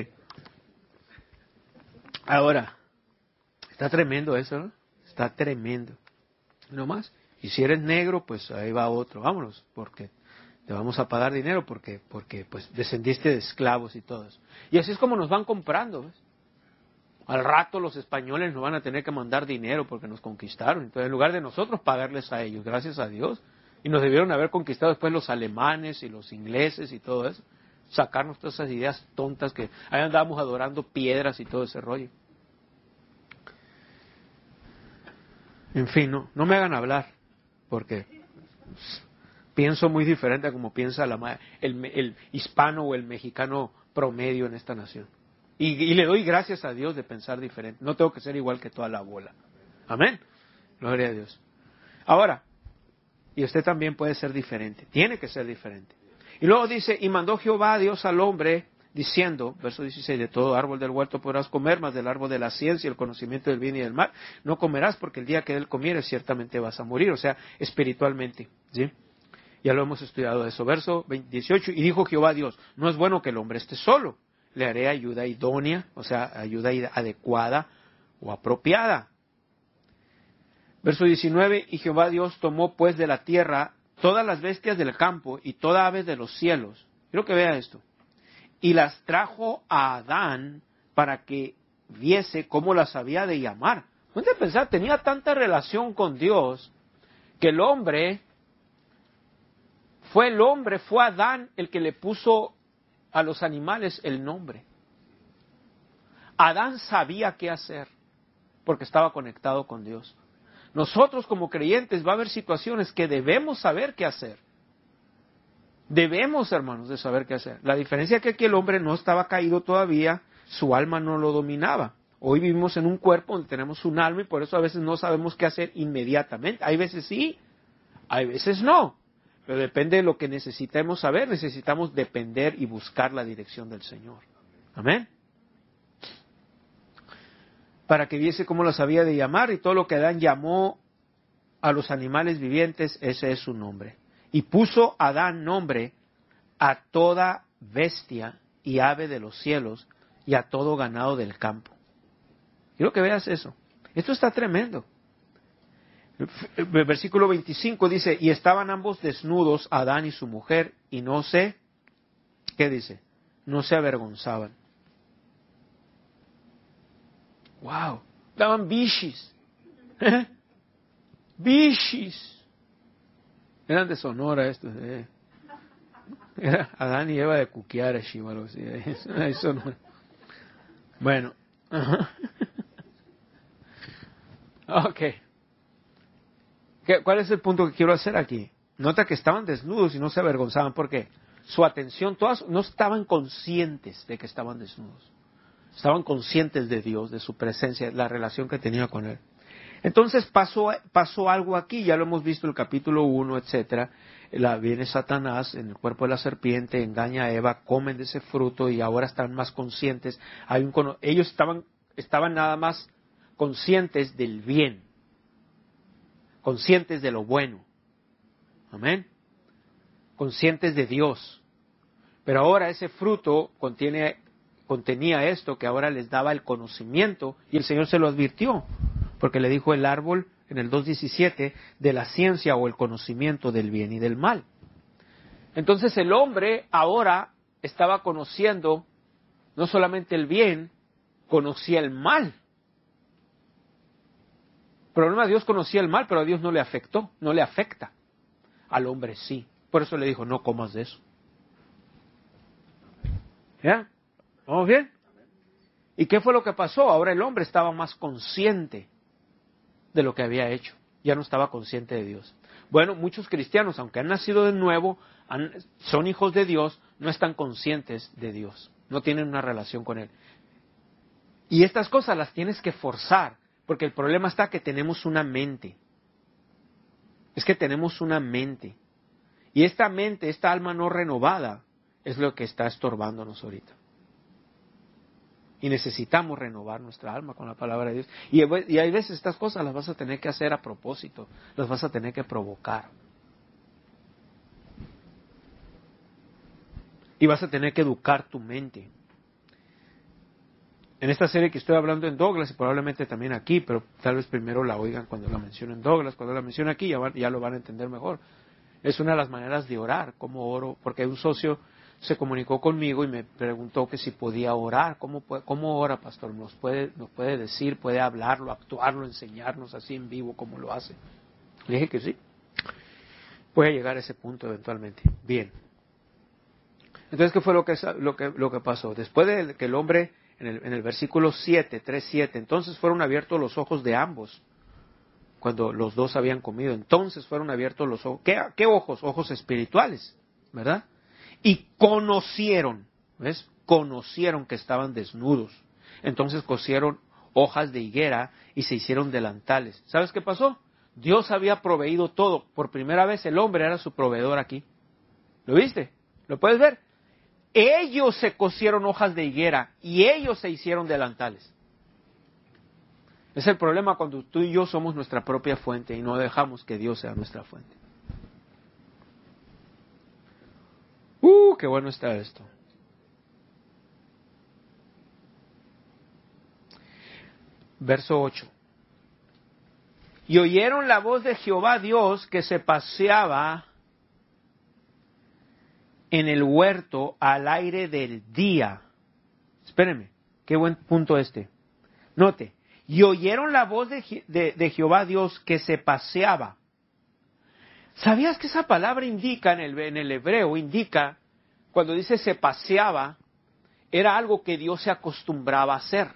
Ahora, está tremendo eso, ¿no? Está tremendo. No más. Y si eres negro, pues ahí va otro. Vámonos, porque te vamos a pagar dinero porque, porque pues descendiste de esclavos y todo eso. Y así es como nos van comprando, ¿ves? Al rato los españoles nos van a tener que mandar dinero porque nos conquistaron. Entonces, en lugar de nosotros pagarles a ellos, gracias a Dios, y nos debieron haber conquistado después los alemanes y los ingleses y todo eso, sacarnos todas esas ideas tontas que ahí andábamos adorando piedras y todo ese rollo. En fin, no, no me hagan hablar, porque pienso muy diferente a como piensa la, el, el hispano o el mexicano promedio en esta nación. Y, y le doy gracias a Dios de pensar diferente. No tengo que ser igual que toda la bola. Amén. Gloria a Dios. Ahora, y usted también puede ser diferente. Tiene que ser diferente. Y luego dice, y mandó Jehová a Dios al hombre, diciendo, verso dieciséis, de todo árbol del huerto podrás comer, mas del árbol de la ciencia y el conocimiento del bien y del mal no comerás, porque el día que él comiere ciertamente vas a morir. O sea, espiritualmente. ¿Sí? Ya lo hemos estudiado eso. Verso dieciocho, y dijo Jehová a Dios, no es bueno que el hombre esté solo. Le haré ayuda idónea, o sea, ayuda adecuada o apropiada. Verso diecinueve, y Jehová Dios tomó pues de la tierra todas las bestias del campo y toda ave de los cielos. Quiero que vea esto. Y las trajo a Adán para que viese cómo las había de llamar. Ponte a pensar, tenía tanta relación con Dios que el hombre, fue el hombre, fue Adán el que le puso a los animales el nombre. Adán sabía qué hacer porque estaba conectado con Dios. Nosotros como creyentes va a haber situaciones que debemos saber qué hacer. Debemos, hermanos, de saber qué hacer. La diferencia es que aquí el hombre no estaba caído todavía, su alma no lo dominaba. Hoy vivimos en un cuerpo donde tenemos un alma y por eso a veces no sabemos qué hacer inmediatamente. Hay veces sí, hay veces no. Pero depende de lo que necesitemos saber, necesitamos depender y buscar la dirección del Señor. Amén. Para que viese cómo los había de llamar, y todo lo que Adán llamó a los animales vivientes, ese es su nombre. Y puso Adán nombre a toda bestia y ave de los cielos y a todo ganado del campo. Quiero que veas eso. Esto está tremendo. El versículo veinticinco dice, y estaban ambos desnudos, Adán y su mujer, y no se, ¿qué dice? No se avergonzaban. Wow, estaban bichis. ¿Eh? Bichis. Eran de Sonora estos. ¿Eh? Era Adán y Eva de Cuquiara, o algo así. Eso no. Bueno. Ok. ¿Cuál es el punto que quiero hacer aquí? Nota que estaban desnudos y no se avergonzaban. ¿Por qué? Su atención, todas no estaban conscientes de que estaban desnudos. Estaban conscientes de Dios, de su presencia, de la relación que tenía con Él. Entonces pasó, pasó algo aquí, ya lo hemos visto en el capítulo uno, etcétera. La, viene Satanás en el cuerpo de la serpiente, engaña a Eva, comen de ese fruto y ahora están más conscientes. Hay un, ellos estaban, estaban nada más conscientes del bien, conscientes de lo bueno. Amén. Conscientes de Dios. Pero ahora ese fruto contiene, contenía esto que ahora les daba el conocimiento y el Señor se lo advirtió. Porque le dijo el árbol en el dos diecisiete de la ciencia o el conocimiento del bien y del mal. Entonces el hombre ahora estaba conociendo no solamente el bien, conocía el mal. El problema, Dios conocía el mal, pero a Dios no le afectó, no le afecta. Al hombre sí. Por eso le dijo, no comas de eso. ¿Ya? ¿Vamos bien? ¿Y qué fue lo que pasó? Ahora el hombre estaba más consciente de lo que había hecho. Ya no estaba consciente de Dios. Bueno, muchos cristianos, aunque han nacido de nuevo, han, son hijos de Dios, no están conscientes de Dios. No tienen una relación con Él. Y estas cosas las tienes que forzar, porque el problema está que tenemos una mente. Es que tenemos una mente. Y esta mente, esta alma no renovada, es lo que está estorbándonos ahorita. Y necesitamos renovar nuestra alma con la palabra de Dios. Y, y hay veces estas cosas las vas a tener que hacer a propósito, las vas a tener que provocar. Y vas a tener que educar tu mente. En esta serie que estoy hablando en Douglas, y probablemente también aquí, pero tal vez primero la oigan cuando la menciono en Douglas, cuando la menciono aquí ya, van, ya lo van a entender mejor. Es una de las maneras de orar, como oro, porque un socio se comunicó conmigo y me preguntó que si podía orar. ¿Cómo, puede, cómo ora, pastor? ¿Nos puede, nos puede decir, puede hablarlo, actuarlo, enseñarnos así en vivo como lo hace? Le dije que sí. Puede llegar a ese punto eventualmente. Bien. Entonces, ¿qué fue lo que, lo que, lo que pasó? Después de que el hombre, en el, en el versículo siete, tres, siete, entonces fueron abiertos los ojos de ambos, cuando los dos habían comido. Entonces fueron abiertos los ojos. ¿Qué, qué ojos? Ojos espirituales, ¿verdad? Y conocieron, ¿ves? Conocieron que estaban desnudos. Entonces cosieron hojas de higuera y se hicieron delantales. ¿Sabes qué pasó? Dios había proveído todo. Por primera vez el hombre era su proveedor aquí. ¿Lo viste? ¿Lo puedes ver? Ellos se cosieron hojas de higuera y ellos se hicieron delantales. Es el problema cuando tú y yo somos nuestra propia fuente y no dejamos que Dios sea nuestra fuente. ¡Uh, qué bueno está esto! Verso ocho. Y oyeron la voz de Jehová Dios que se paseaba en el huerto al aire del día. Espérenme, qué buen punto este. Note, y oyeron la voz de, de, de Jehová Dios que se paseaba. ¿Sabías que esa palabra indica, en el, en el hebreo, indica, cuando dice se paseaba, era algo que Dios se acostumbraba a hacer?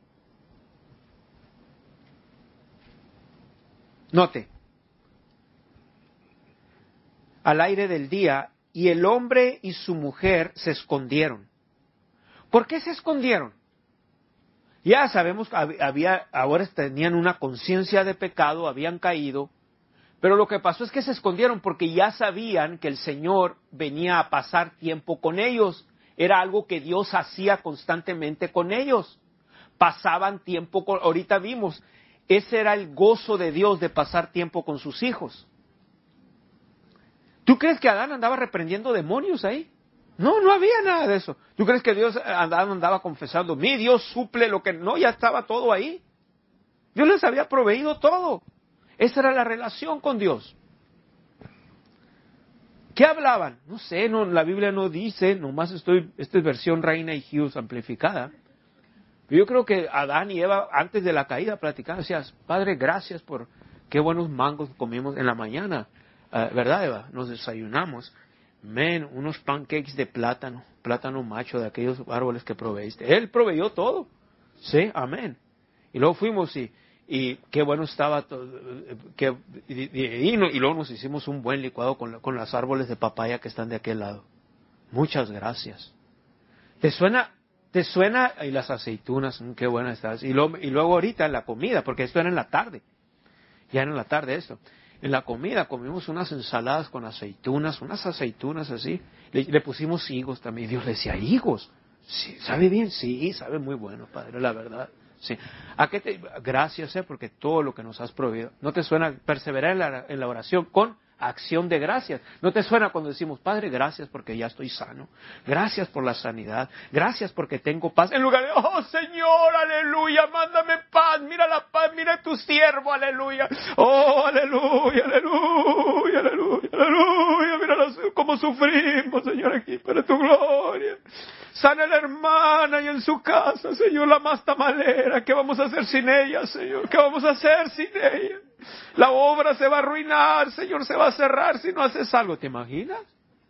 Note, al aire del día, y el hombre y su mujer se escondieron. ¿Por qué se escondieron? Ya sabemos que había, ahora tenían una conciencia de pecado, habían caído, pero lo que pasó es que se escondieron porque ya sabían que el Señor venía a pasar tiempo con ellos. Era algo que Dios hacía constantemente con ellos. Pasaban tiempo con, ahorita vimos, ese era el gozo de Dios de pasar tiempo con sus hijos. ¿Tú crees que Adán andaba reprendiendo demonios ahí? No, no había nada de eso. ¿Tú crees que Dios Adán andaba confesando, mi Dios suple lo que no? Ya estaba todo ahí. Dios les había proveído todo. Esa era la relación con Dios. ¿Qué hablaban? No sé, no, la Biblia no dice, nomás estoy, esta es versión Reina y Hughes amplificada. Yo creo que Adán y Eva antes de la caída platicaban, decían, Padre, gracias por qué buenos mangos comimos en la mañana. Uh, ¿Verdad, Eva? Nos desayunamos. Men, unos pancakes de plátano, plátano macho de aquellos árboles que proveíste. Él proveyó todo. Sí, amén. Y luego fuimos y, y qué bueno estaba todo. Que, y, y, y, y luego nos hicimos un buen licuado con, la, con los árboles de papaya que están de aquel lado. Muchas gracias. ¿Te suena? ¿Te suena? Y las aceitunas, qué buenas estás. Y luego, y luego ahorita en la comida, porque esto era en la tarde. Ya era en la tarde esto. En la comida comimos unas ensaladas con aceitunas, unas aceitunas así. Le, le pusimos higos también. Dios le decía, ¿higos? Sí, ¿sabe bien? Sí, sabe muy bueno, Padre, la verdad. Sí. ¿A qué te, gracias, eh, porque todo lo que nos has proveído. ¿No te suena perseverar en la, en la oración con acción de gracias? ¿No te suena cuando decimos, Padre, gracias porque ya estoy sano? Gracias por la sanidad. Gracias porque tengo paz. En lugar de, oh Señor, aleluya, mándame paz. Mira la paz, mira tu siervo, aleluya. Oh, aleluya, aleluya, aleluya, aleluya. Mira cómo sufrimos, Señor, aquí para tu gloria. Sana a la hermana y en su casa, Señor, la más tamalera. ¿Qué vamos a hacer sin ella, Señor? ¿Qué vamos a hacer sin ella? La obra se va a arruinar, Señor, se va a cerrar si no haces algo. ¿Te imaginas?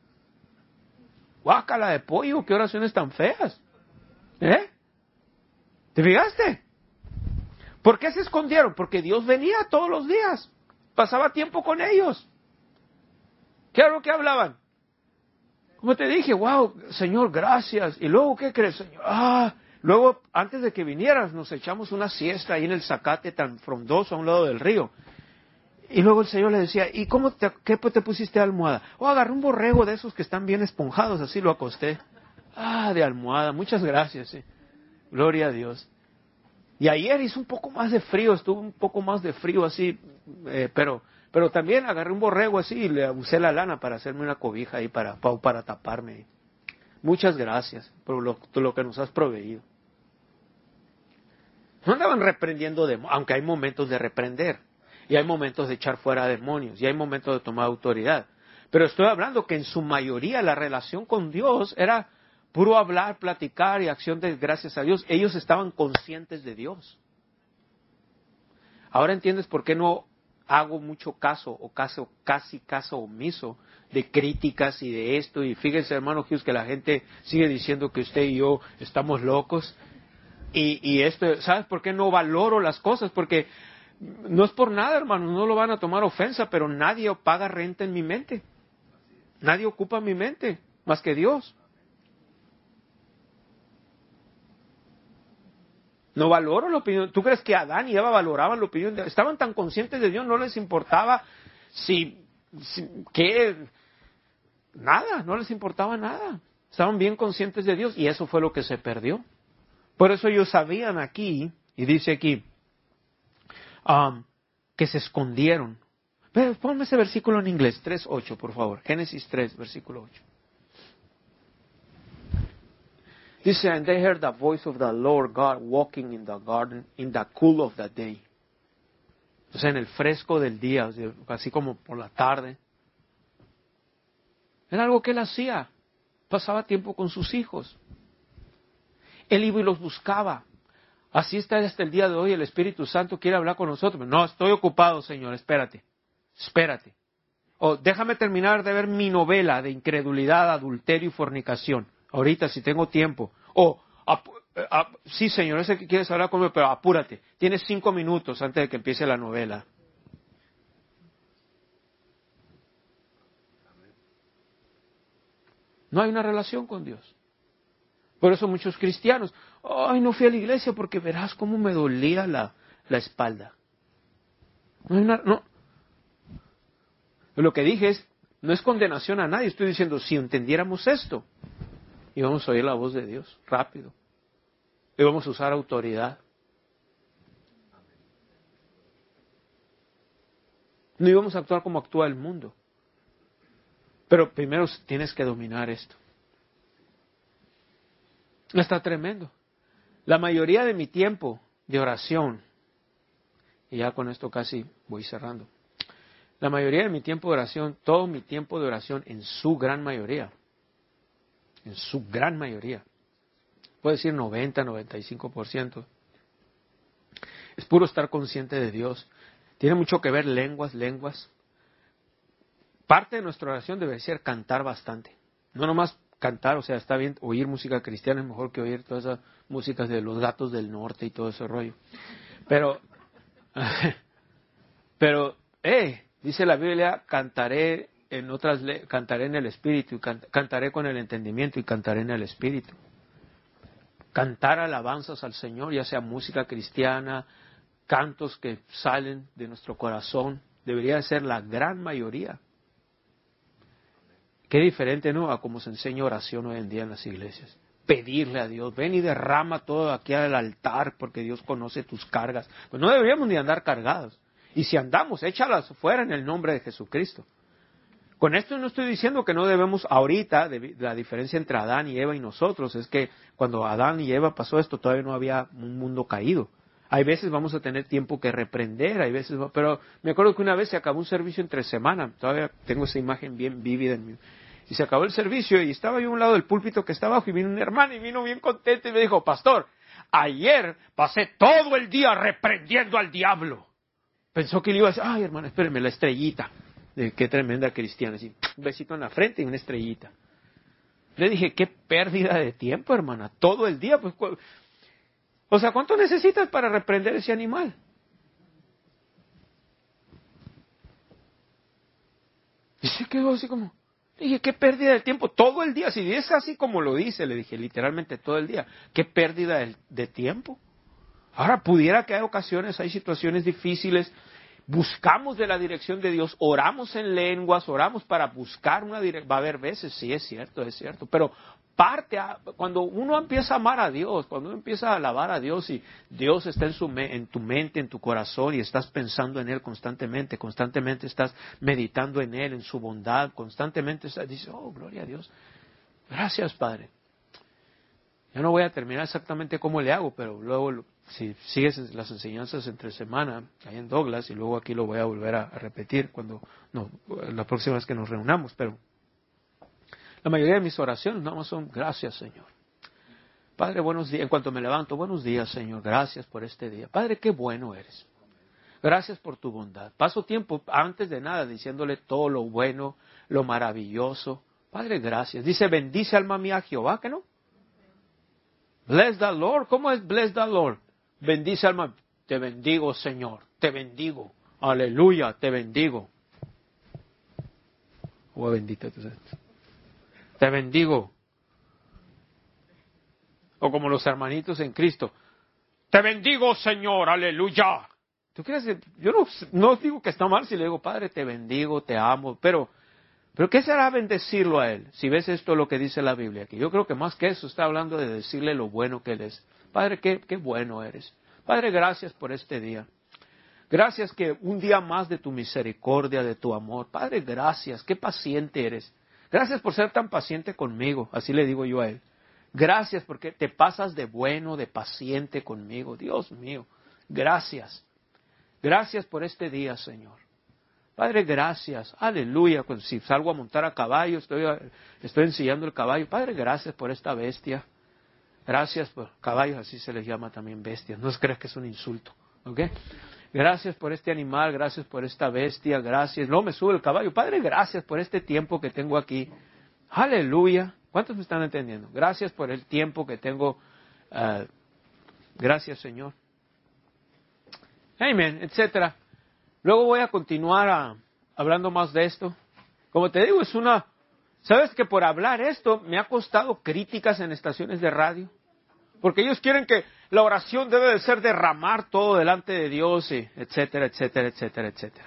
Guácala de pollo, qué oraciones tan feas. ¿Eh? ¿Te fijaste? ¿Por qué se escondieron? Porque Dios venía todos los días. Pasaba tiempo con ellos. ¿Qué era lo que hablaban? Como te dije, wow, Señor, gracias. Y luego, ¿qué crees, Señor? Ah, luego, antes de que vinieras, nos echamos una siesta ahí en el zacate tan frondoso a un lado del río. Y luego el Señor le decía, ¿y cómo te, qué te pusiste almohada? Oh, agarré un borrego de esos que están bien esponjados, así lo acosté. Ah, de almohada, muchas gracias, sí. Gloria a Dios. Y ayer hizo un poco más de frío, estuvo un poco más de frío así, eh, pero... Pero también agarré un borrego así y le usé la lana para hacerme una cobija ahí para, para, para taparme. Muchas gracias por lo, por lo que nos has proveído. No andaban reprendiendo demonios, aunque hay momentos de reprender. Y hay momentos de echar fuera demonios. Y hay momentos de tomar autoridad. Pero estoy hablando que en su mayoría la relación con Dios era puro hablar, platicar y acción de gracias a Dios. Ellos estaban conscientes de Dios. Ahora entiendes por qué no hago mucho caso o caso, casi caso omiso de críticas y de esto. Y fíjense, hermano Hughes, que la gente sigue diciendo que usted y yo estamos locos. Y, y esto, ¿sabes por qué no valoro las cosas? Porque no es por nada, hermano, no lo van a tomar ofensa, pero nadie paga renta en mi mente. Nadie ocupa mi mente más que Dios. No valoro la opinión. ¿Tú crees que Adán y Eva valoraban la opinión de Dios? Estaban tan conscientes de Dios, no les importaba si, si qué, nada, no les importaba nada. Estaban bien conscientes de Dios y eso fue lo que se perdió. Por eso ellos sabían aquí, y dice aquí, um, que se escondieron. Pero ponme ese versículo en inglés, tres ocho, por favor. Génesis tres, versículo ocho. Dice, and they heard the voice of the Lord God walking in the garden in the cool of the day. O sea, en el fresco del día, así como por la tarde. Era algo que él hacía. Pasaba tiempo con sus hijos. Él iba y los buscaba. Así está hasta el día de hoy. El Espíritu Santo quiere hablar con nosotros. No, estoy ocupado, Señor, espérate. Espérate. O déjame terminar de ver mi novela de incredulidad, adulterio y fornicación. Ahorita, si tengo tiempo. O, ap, ap, sí, Señor, ese que quieres hablar conmigo, pero apúrate. Tienes cinco minutos antes de que empiece la novela. No hay una relación con Dios. Por eso muchos cristianos, ay, no fui a la iglesia porque verás cómo me dolía la, la espalda. No hay una, no. Lo que dije es, no es condenación a nadie. Estoy diciendo, si entendiéramos esto, y vamos a oír la voz de Dios rápido. Y vamos a usar autoridad. No íbamos a actuar como actúa el mundo. Pero primero tienes que dominar esto. Está tremendo. La mayoría de mi tiempo de oración, y ya con esto casi voy cerrando. La mayoría de mi tiempo de oración, todo mi tiempo de oración en su gran mayoría, en su gran mayoría, puedo decir noventa, noventa y cinco por ciento, es puro estar consciente de Dios. Tiene mucho que ver lenguas, lenguas. Parte de nuestra oración debe ser cantar bastante. No nomás cantar, o sea, está bien, oír música cristiana es mejor que oír todas esas músicas de los Gatos del Norte y todo ese rollo. Pero, pero, eh, dice la Biblia, cantaré en otras, cantaré en el Espíritu, y can, cantaré con el entendimiento y cantaré en el Espíritu. Cantar alabanzas al Señor, ya sea música cristiana, cantos que salen de nuestro corazón, debería ser la gran mayoría. Qué diferente, ¿no?, a cómo se enseña oración hoy en día en las iglesias. Pedirle a Dios, ven y derrama todo aquí al altar porque Dios conoce tus cargas. Pues no deberíamos ni andar cargados. Y si andamos, échalas fuera en el nombre de Jesucristo. Con esto no estoy diciendo que no debemos, ahorita, de, la diferencia entre Adán y Eva y nosotros, es que cuando Adán y Eva pasó esto, todavía no había un mundo caído. Hay veces vamos a tener tiempo que reprender, hay veces, pero me acuerdo que una vez se acabó un servicio entre semana, todavía tengo esa imagen bien vívida en mí. Y se acabó el servicio y estaba yo a un lado del púlpito que estaba abajo y vino un hermano y vino bien contento y me dijo, pastor, ayer pasé todo el día reprendiendo al diablo. Pensó que le iba a decir, ay hermano, espéreme, la estrellita. De qué tremenda cristiana, así, un besito en la frente y una estrellita. Le dije, qué pérdida de tiempo, hermana, todo el día. Pues, o sea, ¿cuánto necesitas para reprender ese animal? Y se quedó así como, le dije, qué pérdida de tiempo, todo el día. Si es así como lo dice, le dije, literalmente todo el día, qué pérdida de, de tiempo. Ahora, pudiera que hay ocasiones, hay situaciones difíciles, buscamos de la dirección de Dios, oramos en lenguas, oramos para buscar una dirección. Va a haber veces, sí, es cierto, es cierto, pero parte, a, cuando uno empieza a amar a Dios, cuando uno empieza a alabar a Dios y Dios está en, su, en tu mente, en tu corazón y estás pensando en Él constantemente, constantemente estás meditando en Él, en su bondad, constantemente estás, dices, oh, gloria a Dios, gracias Padre. Yo no voy a terminar exactamente cómo le hago, pero luego si sigues las enseñanzas entre semana, ahí en Douglas, y luego aquí lo voy a volver a, a repetir cuando no, la próxima vez que nos reunamos, pero la mayoría de mis oraciones nada más son gracias, Señor. Padre, buenos días. En cuanto me levanto, buenos días, Señor. Gracias por este día. Padre, qué bueno eres. Gracias por tu bondad. Paso tiempo antes de nada diciéndole todo lo bueno, lo maravilloso. Padre, gracias. Dice, bendice alma mía a Jehová, ¿que no? Bless the Lord. ¿Cómo es bless the Lord? Bendice alma. Te bendigo, Señor. Te bendigo. Aleluya, te bendigo. Oh, bendito tú seas. Te bendigo. O como los hermanitos en Cristo. Te bendigo, Señor. Aleluya. ¿Tú crees que yo no, no digo que está mal si le digo, Padre, te bendigo, te amo, pero, pero ¿qué será bendecirlo a Él? Si ves esto lo que dice la Biblia aquí. Yo creo que más que eso está hablando de decirle lo bueno que Él es. Padre, qué, qué bueno eres. Padre, gracias por este día. Gracias que un día más de tu misericordia, de tu amor. Padre, gracias, qué paciente eres. Gracias por ser tan paciente conmigo, así le digo yo a Él. Gracias porque te pasas de bueno, de paciente conmigo. Dios mío, gracias. Gracias por este día, Señor. Padre, gracias. Aleluya. Cuando, si salgo a montar a caballo, estoy, estoy ensillando el caballo. Padre, gracias por esta bestia. Gracias por caballos, así se les llama también bestias. No creas que es un insulto. ¿Ok? Gracias por este animal, gracias por esta bestia, gracias. No me sube el caballo. Padre, gracias por este tiempo que tengo aquí. Aleluya. ¿Cuántos me están entendiendo? Gracias por el tiempo que tengo. Uh, gracias, Señor. Amén, etcétera. Luego voy a continuar a, hablando más de esto. Como te digo, es una... ¿Sabes que por hablar esto me ha costado críticas en estaciones de radio? Porque ellos quieren que la oración debe de ser derramar todo delante de Dios, y etcétera, etcétera, etcétera, etcétera.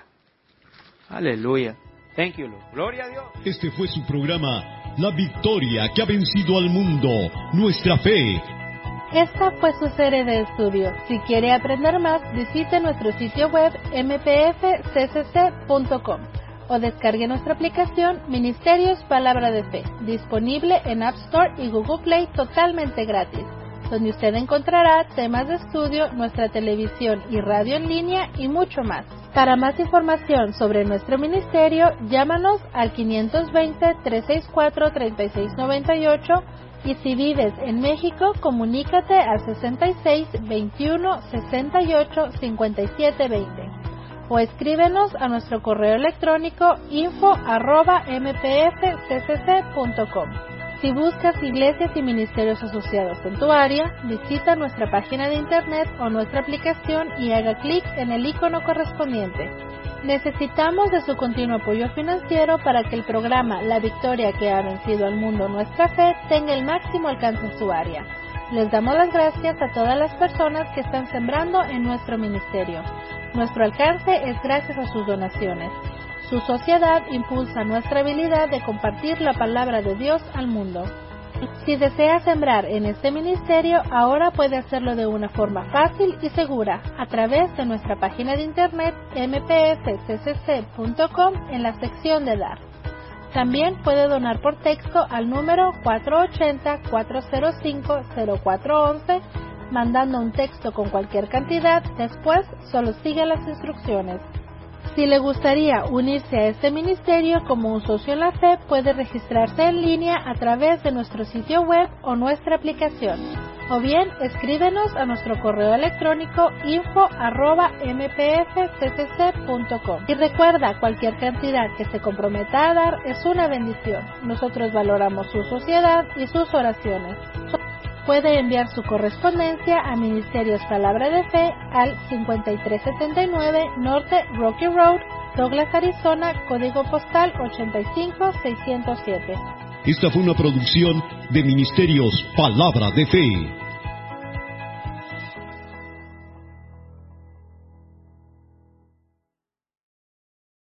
Aleluya. Thank you, Lord. Gloria a Dios. Este fue su programa, La Victoria que ha vencido al mundo, nuestra fe. Esta fue su serie de estudio. Si quiere aprender más, visite nuestro sitio web m p f c c c punto com o descargue nuestra aplicación Ministerios Palabra de Fe, disponible en App Store y Google Play totalmente gratis, donde usted encontrará temas de estudio, nuestra televisión y radio en línea y mucho más. Para más información sobre nuestro ministerio, llámanos al quinientos veinte, trescientos sesenta y cuatro, treinta y seis noventa y ocho y si vives en México, comunícate al sesenta y seis, veintiuno, sesenta y ocho, cincuenta y siete veinte o escríbenos a nuestro correo electrónico info arroba m p f c c c punto com. Si buscas iglesias y ministerios asociados en tu área, visita nuestra página de internet o nuestra aplicación y haga clic en el icono correspondiente. Necesitamos de su continuo apoyo financiero para que el programa La Victoria que ha vencido al mundo, nuestra fe, tenga el máximo alcance en su área. Les damos las gracias a todas las personas que están sembrando en nuestro ministerio. Nuestro alcance es gracias a sus donaciones. Su sociedad impulsa nuestra habilidad de compartir la palabra de Dios al mundo. Si desea sembrar en este ministerio, ahora puede hacerlo de una forma fácil y segura a través de nuestra página de internet m p f c c c punto com en la sección de Dar. También puede donar por texto al número cuatro ocho cero, cuatro cero cinco, cero cuatro uno uno, mandando un texto con cualquier cantidad, después solo sigue las instrucciones. Si le gustaría unirse a este ministerio como un socio en la fe, puede registrarse en línea a través de nuestro sitio web o nuestra aplicación. O bien, escríbenos a nuestro correo electrónico info arroba m p f c c c punto com. Y recuerda, cualquier cantidad que se comprometa a dar es una bendición. Nosotros valoramos su sociedad y sus oraciones. Puede enviar su correspondencia a Ministerios Palabra de Fe al cincuenta y tres setenta y nueve Norte Rocky Road, Douglas, Arizona, código postal ochenta y cinco seiscientos siete. Esta fue una producción de Ministerios Palabra de Fe.